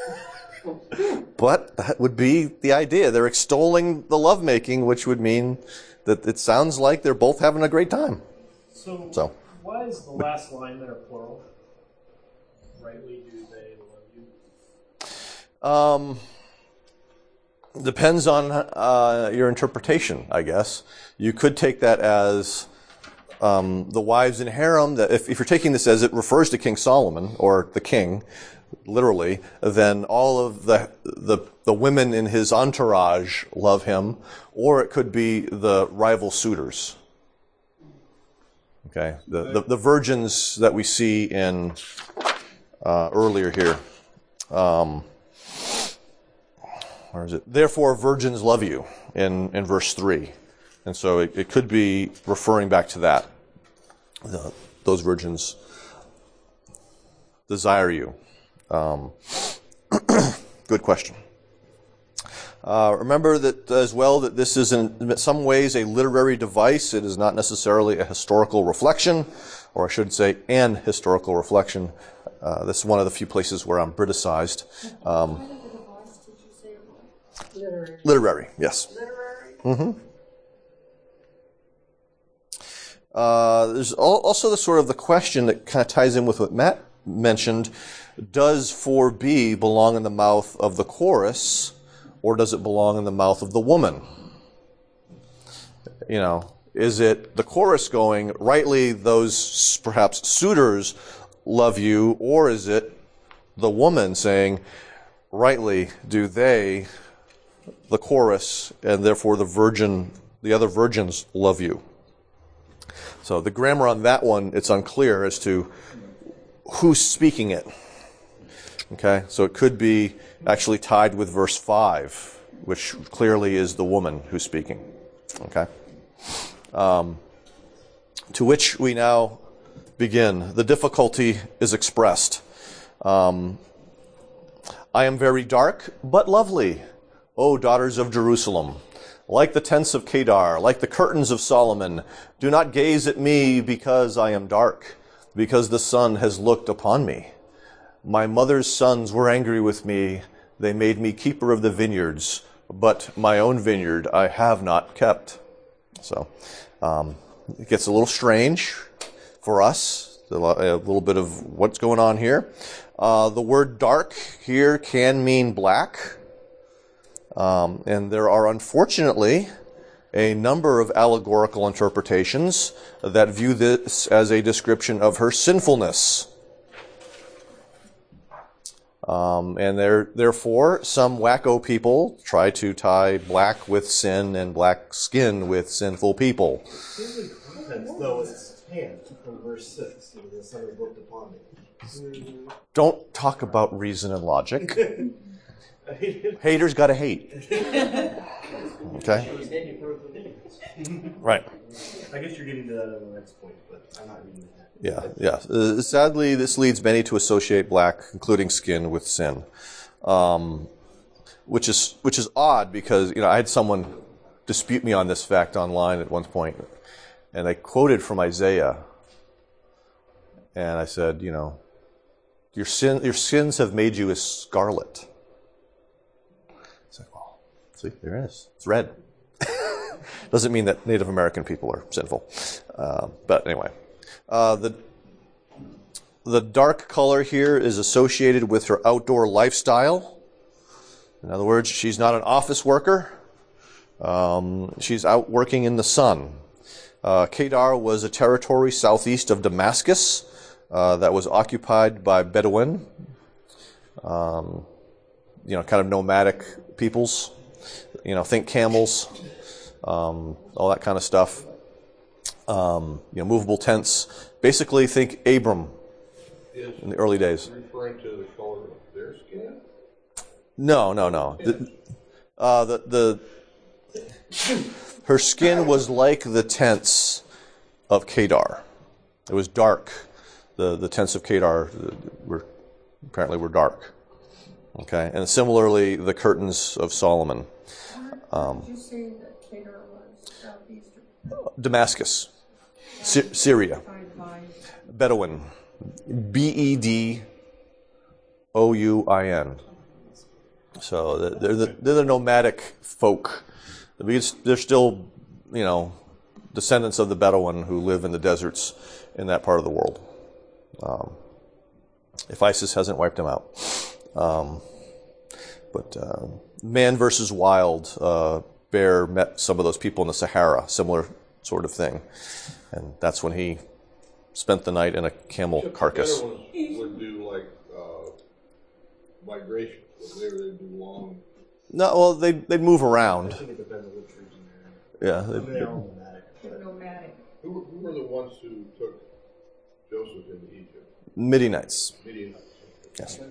But that would be the idea. They're extolling the lovemaking, which would mean that it sounds like they're both having a great time. So, So. why is the last line there plural? Rightly do they love you? Um, depends on uh, your interpretation, I guess. You could take that as um, the wives in harem. That if, if you're taking this as it refers to King Solomon or the king, literally, then all of the, the the women in his entourage love him, or it could be the rival suitors. Okay, the the, the virgins that we see in uh, earlier here. Um, where is it? Therefore, virgins love you in in verse three, and so it, it could be referring back to that. The, those virgins desire you. Um, good question. Uh, remember that as well that this is in some ways a literary device. It is not necessarily a historical reflection, or I should say an historical reflection. Uh, this is one of the few places where I'm Briticized. Um, Literary. literary, yes. Literary? Mm-hmm. Uh, there's al- also the sort of the question that kind of ties in with what Matt mentioned. Does four B belong in the mouth of the chorus, or does it belong in the mouth of the woman? You know, is it the chorus going, rightly those perhaps suitors love you, or is it the woman saying, rightly do they, the chorus, and therefore the virgin, the other virgins love you? So the grammar on that one, it's unclear as to who's speaking it. Okay, so it could be actually tied with verse five, which clearly is the woman who's speaking. Okay, um, to which we now begin. The difficulty is expressed. Um, I am very dark, but lovely, O daughters of Jerusalem. Like the tents of Kedar, like the curtains of Solomon, do not gaze at me because I am dark, because the sun has looked upon me. My mother's sons were angry with me. They made me keeper of the vineyards. but my own vineyard I have not kept. So um, it gets a little strange for us, a little bit of what's going on here. Uh, the word dark here can mean black. Um, and there are, unfortunately, a number of allegorical interpretations that view this as a description of her sinfulness. Um, and there, therefore, some wacko people try to tie black with sin and black skin with sinful people. In context, though, it's tan from verse six. You know, the Son looked upon me. Don't talk about reason and logic. Haters gotta hate. Okay? Right. I guess you're getting to that on the next point, but I'm not reading that. Yeah, yeah. Uh, sadly, this leads many to associate black, including skin, with sin, um, which is which is odd because you know I had someone dispute me on this fact online at one point, and I quoted from Isaiah, and I said, you know, your sin, your sins have made you as scarlet. It's like, well, see, there it is. It's red. Doesn't mean that Native American people are sinful, uh, but anyway. Uh, the the dark color here is associated with her outdoor lifestyle. In other words, she's not an office worker. Um, she's out working in the sun. Uh, Kedar was a territory southeast of Damascus uh, that was occupied by Bedouin, um, you know, kind of nomadic peoples. You know, think camels, um, all that kind of stuff. Um, you know, movable tents. Basically, think Abram Is in the early days. referring to the color of their skin? No, no, no. The, uh, the, the her skin was like the tents of Kedar. It was dark. The the tents of Kedar were apparently were dark. Okay, and similarly, the curtains of Solomon. Um, Did you say that Kedar was southeast Damascus, Sy- Syria. occupied by? Bedouin. B E D O U I N. So they're the, they're the nomadic folk. Because they're still, you know, descendants of the Bedouin who live in the deserts in that part of the world. Um, if ISIS hasn't wiped them out. Um, but uh, Man versus Wild, uh, Bear met some of those people in the Sahara, similar sort of thing. And that's when he spent the night in a camel carcass. The other ones would do like uh, migration. They would do long. No, well, they'd, they'd move I around. think it depends on which region they're in. Yeah. I mean, They, they're all nomadic. They're nomadic. Who, were- who were the ones who took Joseph into Egypt? Midianites. Midianites. Yes.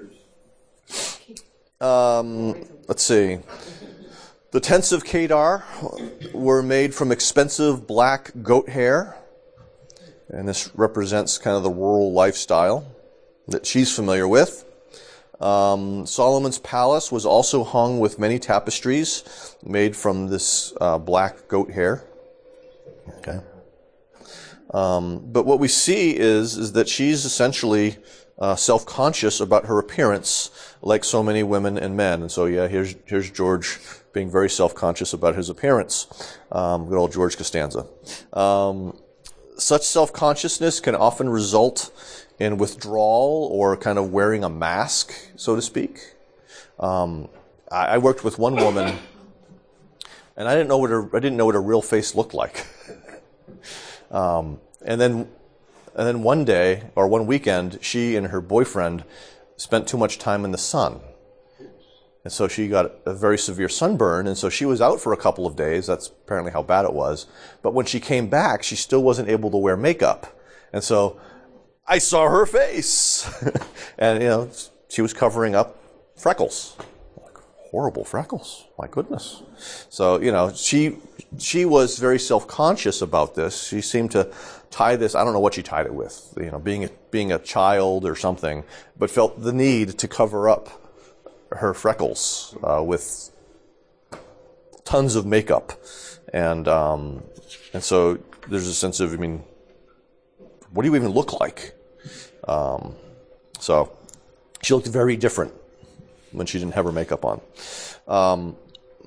Um, let's see. The tents of Kedar were made from expensive black goat hair. And this represents kind of the rural lifestyle that she's familiar with. Um, Solomon's palace was also hung with many tapestries made from this uh, black goat hair. Okay. Um, but what we see is, is that she's essentially uh, self-conscious about her appearance, like so many women and men. And so, yeah, here's here's George being very self-conscious about his appearance. Um, good old George Costanza. Um, such self-consciousness can often result in withdrawal or kind of wearing a mask, so to speak. Um, I, I worked with one woman, and I didn't know what her I didn't know what her real face looked like. um, and then, and then one day or one weekend, she and her boyfriend spent too much time in the sun, and so she got a very severe sunburn. And so she was out for a couple of days. That's apparently how bad it was. But when she came back, she still wasn't able to wear makeup, and so I saw her face. And, you know, she was covering up freckles. Like, horrible freckles. My goodness. So, you know, she she was very self-conscious about this. She seemed to tie this, I don't know what she tied it with, you know, being a, being a child or something, but felt the need to cover up her freckles uh, with tons of makeup. And, um, and so there's a sense of, I mean, what do you even look like? Um, so she looked very different when she didn't have her makeup on. Um,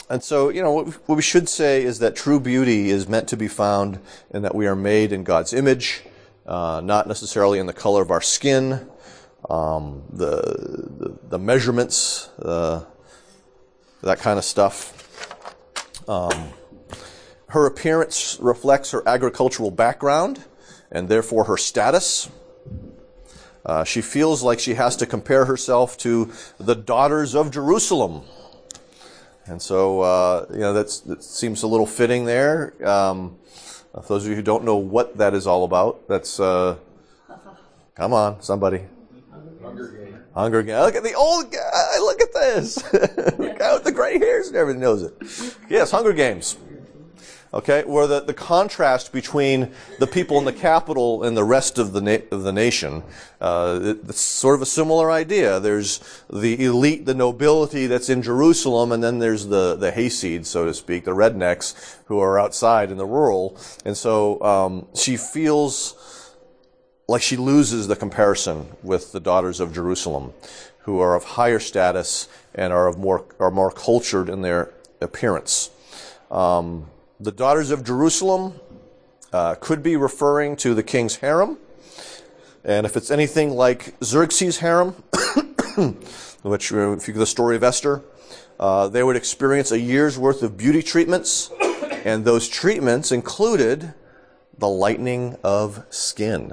And so, you know, what we, what we should say is that true beauty is meant to be found in that we are made in God's image, uh, not necessarily in the color of our skin, um, the, the the measurements, uh, that kind of stuff. Um, her appearance reflects her agricultural background and therefore her status. Uh, she feels like she has to compare herself to the daughters of Jerusalem. And so, uh, you know, that's, that seems a little fitting there. Um, for those of you who don't know what that is all about, that's, uh, come on, somebody. Hunger Games. Hunger Games. Look at the old guy. Look at this. The guy with the gray hairs and everything knows it. Yes, Hunger Games. Okay, where the, the contrast between the people in the capital and the rest of the na- of the nation, uh, it, it's sort of a similar idea. There's the elite, the nobility that's in Jerusalem, and then there's the, the hayseeds, so to speak, the rednecks who are outside in the rural. And so um, she feels like she loses the comparison with the daughters of Jerusalem, who are of higher status and are of more are more cultured in their appearance. Um, The daughters of Jerusalem uh, could be referring to the king's harem. And if it's anything like Xerxes' harem, which, if you get the story of Esther, uh, they would experience a year's worth of beauty treatments. And those treatments included the lightening of skin.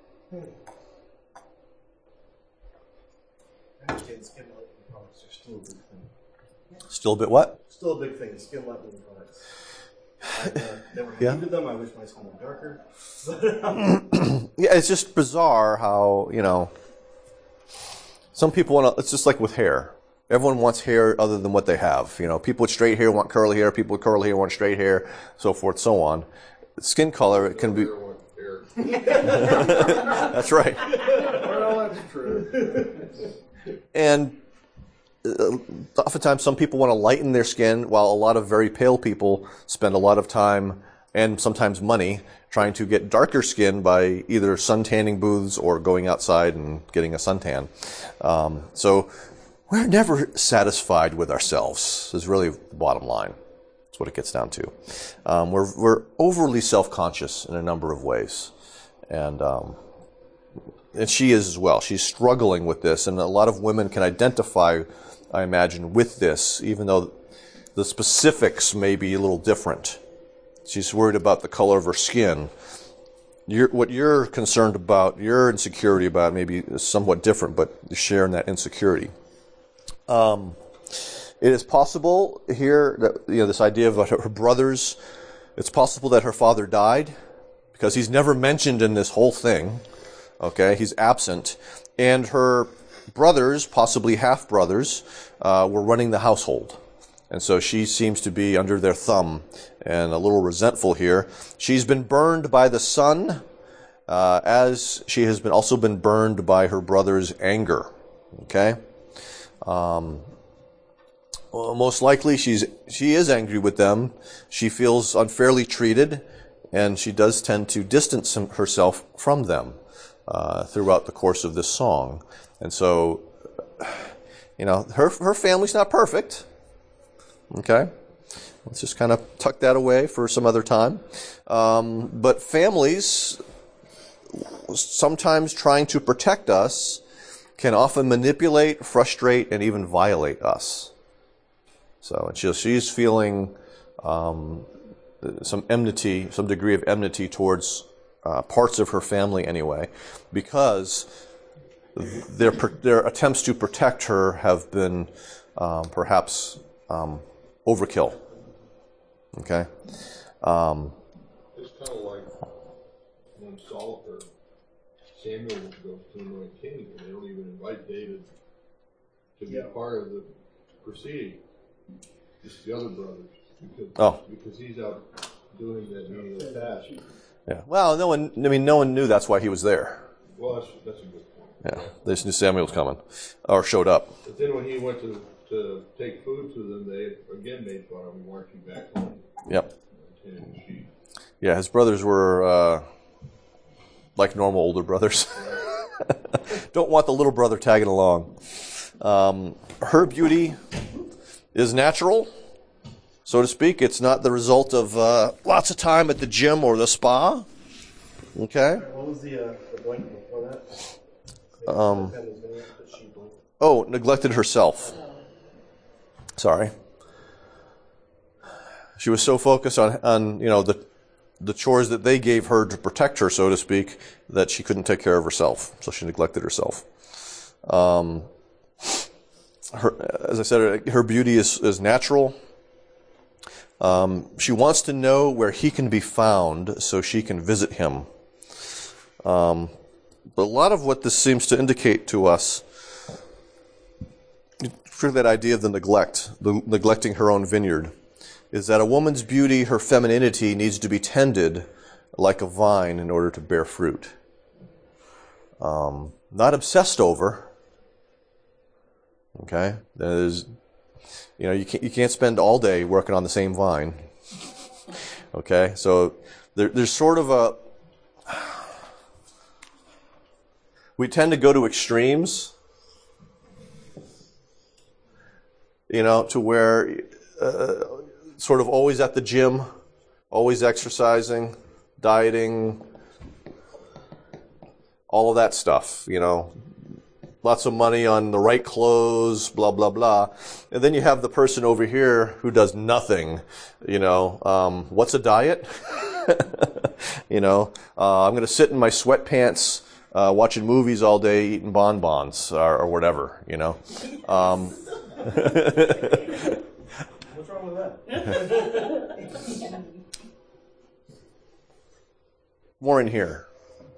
I understand skin lightening products are still a big thing. Still a bit what? Still a big thing, skin lightening products. I've uh, never Yeah. needed them. I wish my skin were darker. Yeah, it's just bizarre how, you know, some people want to, it's just like with hair. Everyone wants hair other than what they have. You know, people with straight hair want curly hair, people with curly hair want straight hair, so forth, so on. Skin color, it can be... Everyone there. That's right. Well, that's true. And uh, oftentimes some people want to lighten their skin, while a lot of very pale people spend a lot of time and sometimes money trying to get darker skin by either sun tanning booths or going outside and getting a suntan. Um, so we're never satisfied with ourselves, is really the bottom line. That's what it gets down to. Um, we're, we're overly self-conscious in a number of ways. And... Um, And she is as well. She's struggling with this, and a lot of women can identify, I imagine, with this, even though the specifics may be a little different. She's worried about the color of her skin. You're, what you're concerned about, your insecurity about, maybe is somewhat different, but you're sharing that insecurity. Um, it is possible here that, you know, this idea of her brothers, it's possible that her father died, because he's never mentioned in this whole thing. Okay, he's absent, and her brothers, possibly half-brothers, uh, were running the household. And so she seems to be under their thumb and a little resentful here. She's been burned by the sun, uh, as she has been also been burned by her brother's anger. Okay? Um, well, most likely she's she is angry with them. She feels unfairly treated, and she does tend to distance herself from them Uh, throughout the course of this song. And so, you know, her her family's not perfect. Okay? Let's just kind of tuck that away for some other time. Um, but families, sometimes trying to protect us, can often manipulate, frustrate, and even violate us. So and she, she's feeling um, some enmity, some degree of enmity towards Uh, parts of her family anyway, because their their attempts to protect her have been um, perhaps um, overkill. Okay, um, It's kind of like when Saul or Samuel goes to anoint king, and they don't even invite David to be Yeah. part of the proceeding. It's the other brothers, because Oh. because he's out doing that menial task. yeah. Well, no one. I mean, no one knew that's why he was there. Well, that's that's a good point. Yeah, they just knew Samuel was coming, or showed up. But then when he went to to take food to them, they again made fun of him. Why aren't you back home? Yep. Tending the sheep. Yeah, his brothers were uh, like normal older brothers. Don't want the little brother tagging along. Um, her beauty is natural. so to speak. It's not the result of uh, lots of time at the gym or the spa. Okay? What was the, uh, the blank before that? Um, oh, neglected herself. Sorry. She was so focused on, on you know, the the chores that they gave her to protect her, so to speak, that she couldn't take care of herself. So she neglected herself. Um, her, as I said, her beauty is, is natural. Um, she wants to know where he can be found so she can visit him. Um, but a lot of what this seems to indicate to us, for that idea of the neglect, the neglecting her own vineyard, is that a woman's beauty, her femininity, needs to be tended like a vine in order to bear fruit. Um, not obsessed over. Okay? There's, you know, you can't, you can't spend all day working on the same vine. Okay? So there, there's sort of a... We tend to go to extremes, you know, to where... Uh, sort of always at the gym, always exercising, dieting, all of that stuff, you know. Lots of money on the right clothes, blah, blah, blah. And then you have the person over here who does nothing, you know. Um, what's a diet? you know, uh, I'm going to sit in my sweatpants uh, watching movies all day, eating bonbons or, or whatever, you know. Um, What's wrong with that? More in here,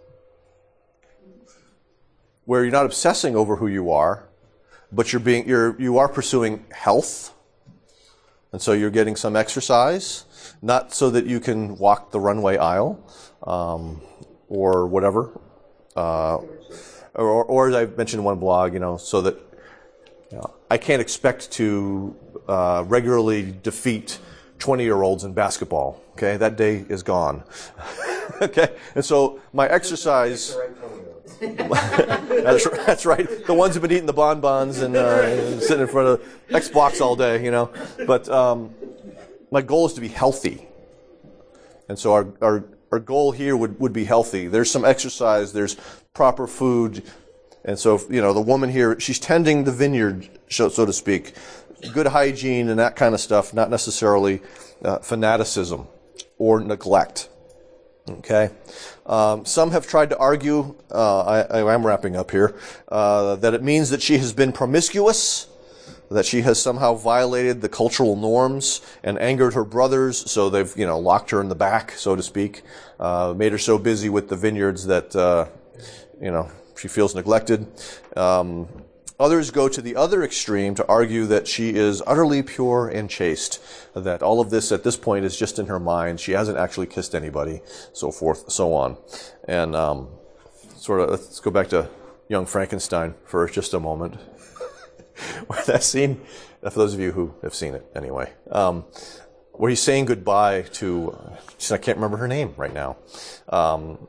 where you're not obsessing over who you are, but you're being you're you are pursuing health, and so you're getting some exercise, not so that you can walk the runway aisle, um, or whatever, uh, or, or as I mentioned in one blog, you know, so that you know, I can't expect to uh, regularly defeat twenty-year-olds in basketball. Okay, that day is gone. Okay, and so my exercise. that's, that's right. The ones who've been eating the bonbons and uh, sitting in front of Xbox all day, you know. But um, my goal is to be healthy, and so our our our goal here would would be healthy. There's some exercise. There's proper food. And so, you know, the woman here, she's tending the vineyard, so to speak. Good hygiene and that kind of stuff, not necessarily uh, fanaticism or neglect. Okay? Um, some have tried to argue, uh, I, I am wrapping up here, uh, that it means that she has been promiscuous, that she has somehow violated the cultural norms and angered her brothers, so they've, you know, locked her in the back, so to speak, uh, made her so busy with the vineyards that, uh, you know, she feels neglected. Um, others go to the other extreme to argue that she is utterly pure and chaste, that all of this at this point is just in her mind. She hasn't actually kissed anybody, so forth, so on. And um, sort of, let's go back to Young Frankenstein for just a moment. That scene, for those of you who have seen it anyway, um, where he's saying goodbye to, I can't remember her name right now, um,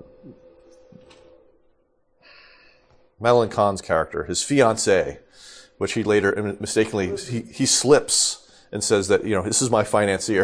Madeline Kahn's character, his fiancée, which he later mistakenly, he, he slips and says that, you know, this is my financier.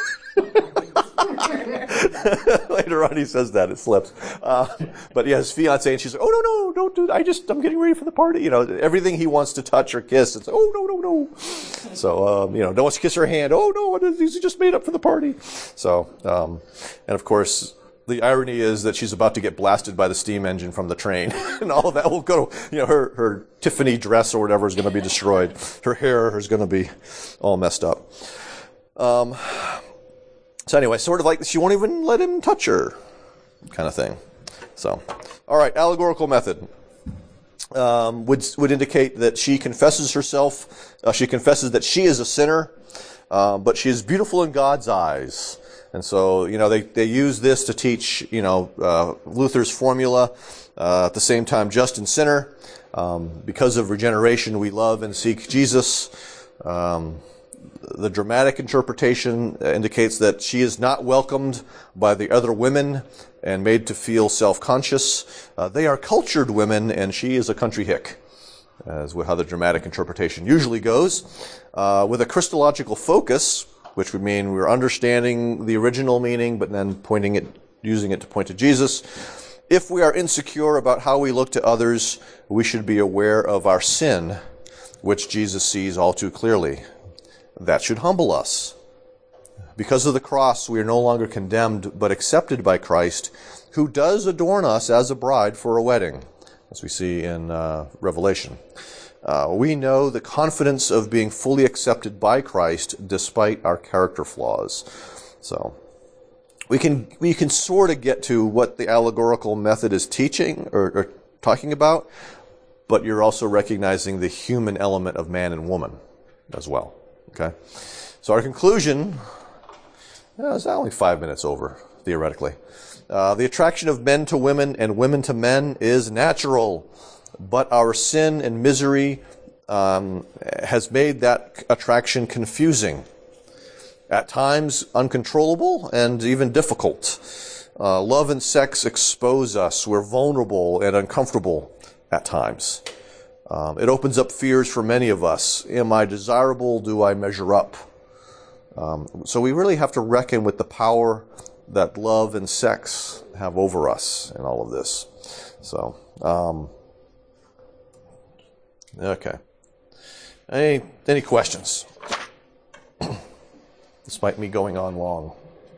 Later on he says that, it slips. Uh, but yeah, his fiancée, and she's like, oh, no, no, don't do that. I just, I'm getting ready for the party. You know, everything he wants to touch or kiss, it's, oh, no, no, no. So, um, you know, don't want to kiss her hand. Oh, no, these are just made up for the party. So, um, and of course, the irony is that she's about to get blasted by the steam engine from the train, and all of that will go. You know, her her Tiffany dress or whatever is going to be destroyed. Her hair is going to be all messed up. Um. So anyway, sort of like she won't even let him touch her, kind of thing. So, all right, allegorical method um, would would indicate that she confesses herself. Uh, she confesses that she is a sinner, uh, but she is beautiful in God's eyes. And so, you know, they, they use this to teach, you know, uh, Luther's formula, uh, at the same time, just and sinner. Um, because of regeneration, we love and seek Jesus. Um, the dramatic interpretation indicates that she is not welcomed by the other women and made to feel self-conscious. Uh, they are cultured women, and she is a country hick, as how the dramatic interpretation usually goes. Uh, with a Christological focus, which would mean we're understanding the original meaning, but then pointing it, using it to point to Jesus. If we are insecure about how we look to others, we should be aware of our sin, which Jesus sees all too clearly. That should humble us. Because of the cross, we are no longer condemned, but accepted by Christ, who does adorn us as a bride for a wedding, as we see in uh, Revelation. Uh, we know the confidence of being fully accepted by Christ despite our character flaws. So we can we can sort of get to what the allegorical method is teaching or, or talking about, but you're also recognizing the human element of man and woman as well. Okay, so our conclusion. Yeah, it's only five minutes over, theoretically. Uh, the attraction of men to women and women to men is natural, but our sin and misery um, has made that attraction confusing, at times uncontrollable, and even difficult. Uh, love and sex expose us. We're vulnerable and uncomfortable at times. Um, it opens up fears for many of us. Am I desirable? Do I measure up? Um, so we really have to reckon with the power that love and sex have over us in all of this. So, um, okay. Any any questions? Despite me going on long.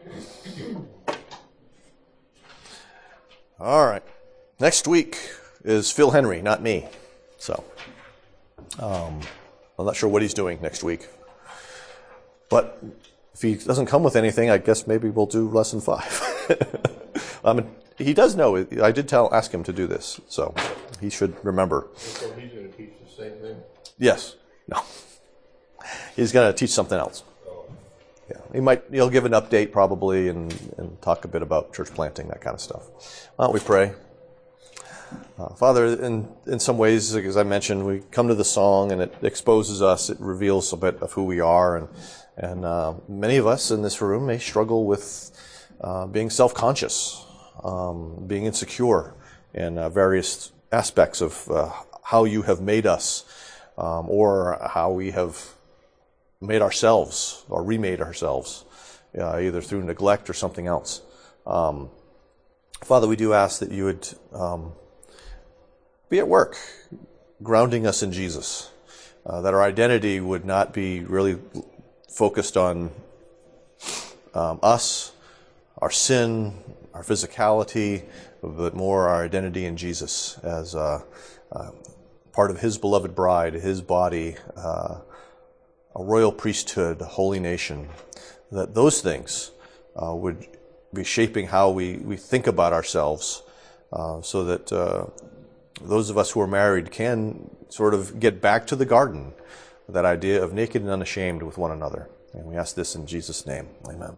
All right. Next week is Phil Henry, not me. So, um, I'm not sure what he's doing next week. But if he doesn't come with anything, I guess maybe we'll do lesson five. um, he does know. I did tell, ask him to do this, so he should remember. So he's going to teach the same thing? Yes. No. He's going to teach something else. Oh. Yeah. He might. He'll give an update probably and, and talk a bit about church planting, that kind of stuff. Why don't we pray? Uh, Father, in in some ways, as I mentioned, we come to the song and it exposes us. It reveals a bit of who we are, and and uh, many of us in this room may struggle with uh, being self-conscious, um, being insecure in uh, various aspects of uh, how you have made us, um, or how we have made ourselves or remade ourselves, uh, either through neglect or something else. Um, Father, we do ask that you would um, be at work, grounding us in Jesus, uh, that our identity would not be really focused on um, us, our sin, our physicality, but more our identity in Jesus as uh, uh, part of his beloved bride, his body, uh, a royal priesthood, a holy nation, that those things uh, would be shaping how we, we think about ourselves, uh, so that uh, those of us who are married can sort of get back to the garden, that idea of naked and unashamed with one another. And we ask this in Jesus' name. Amen.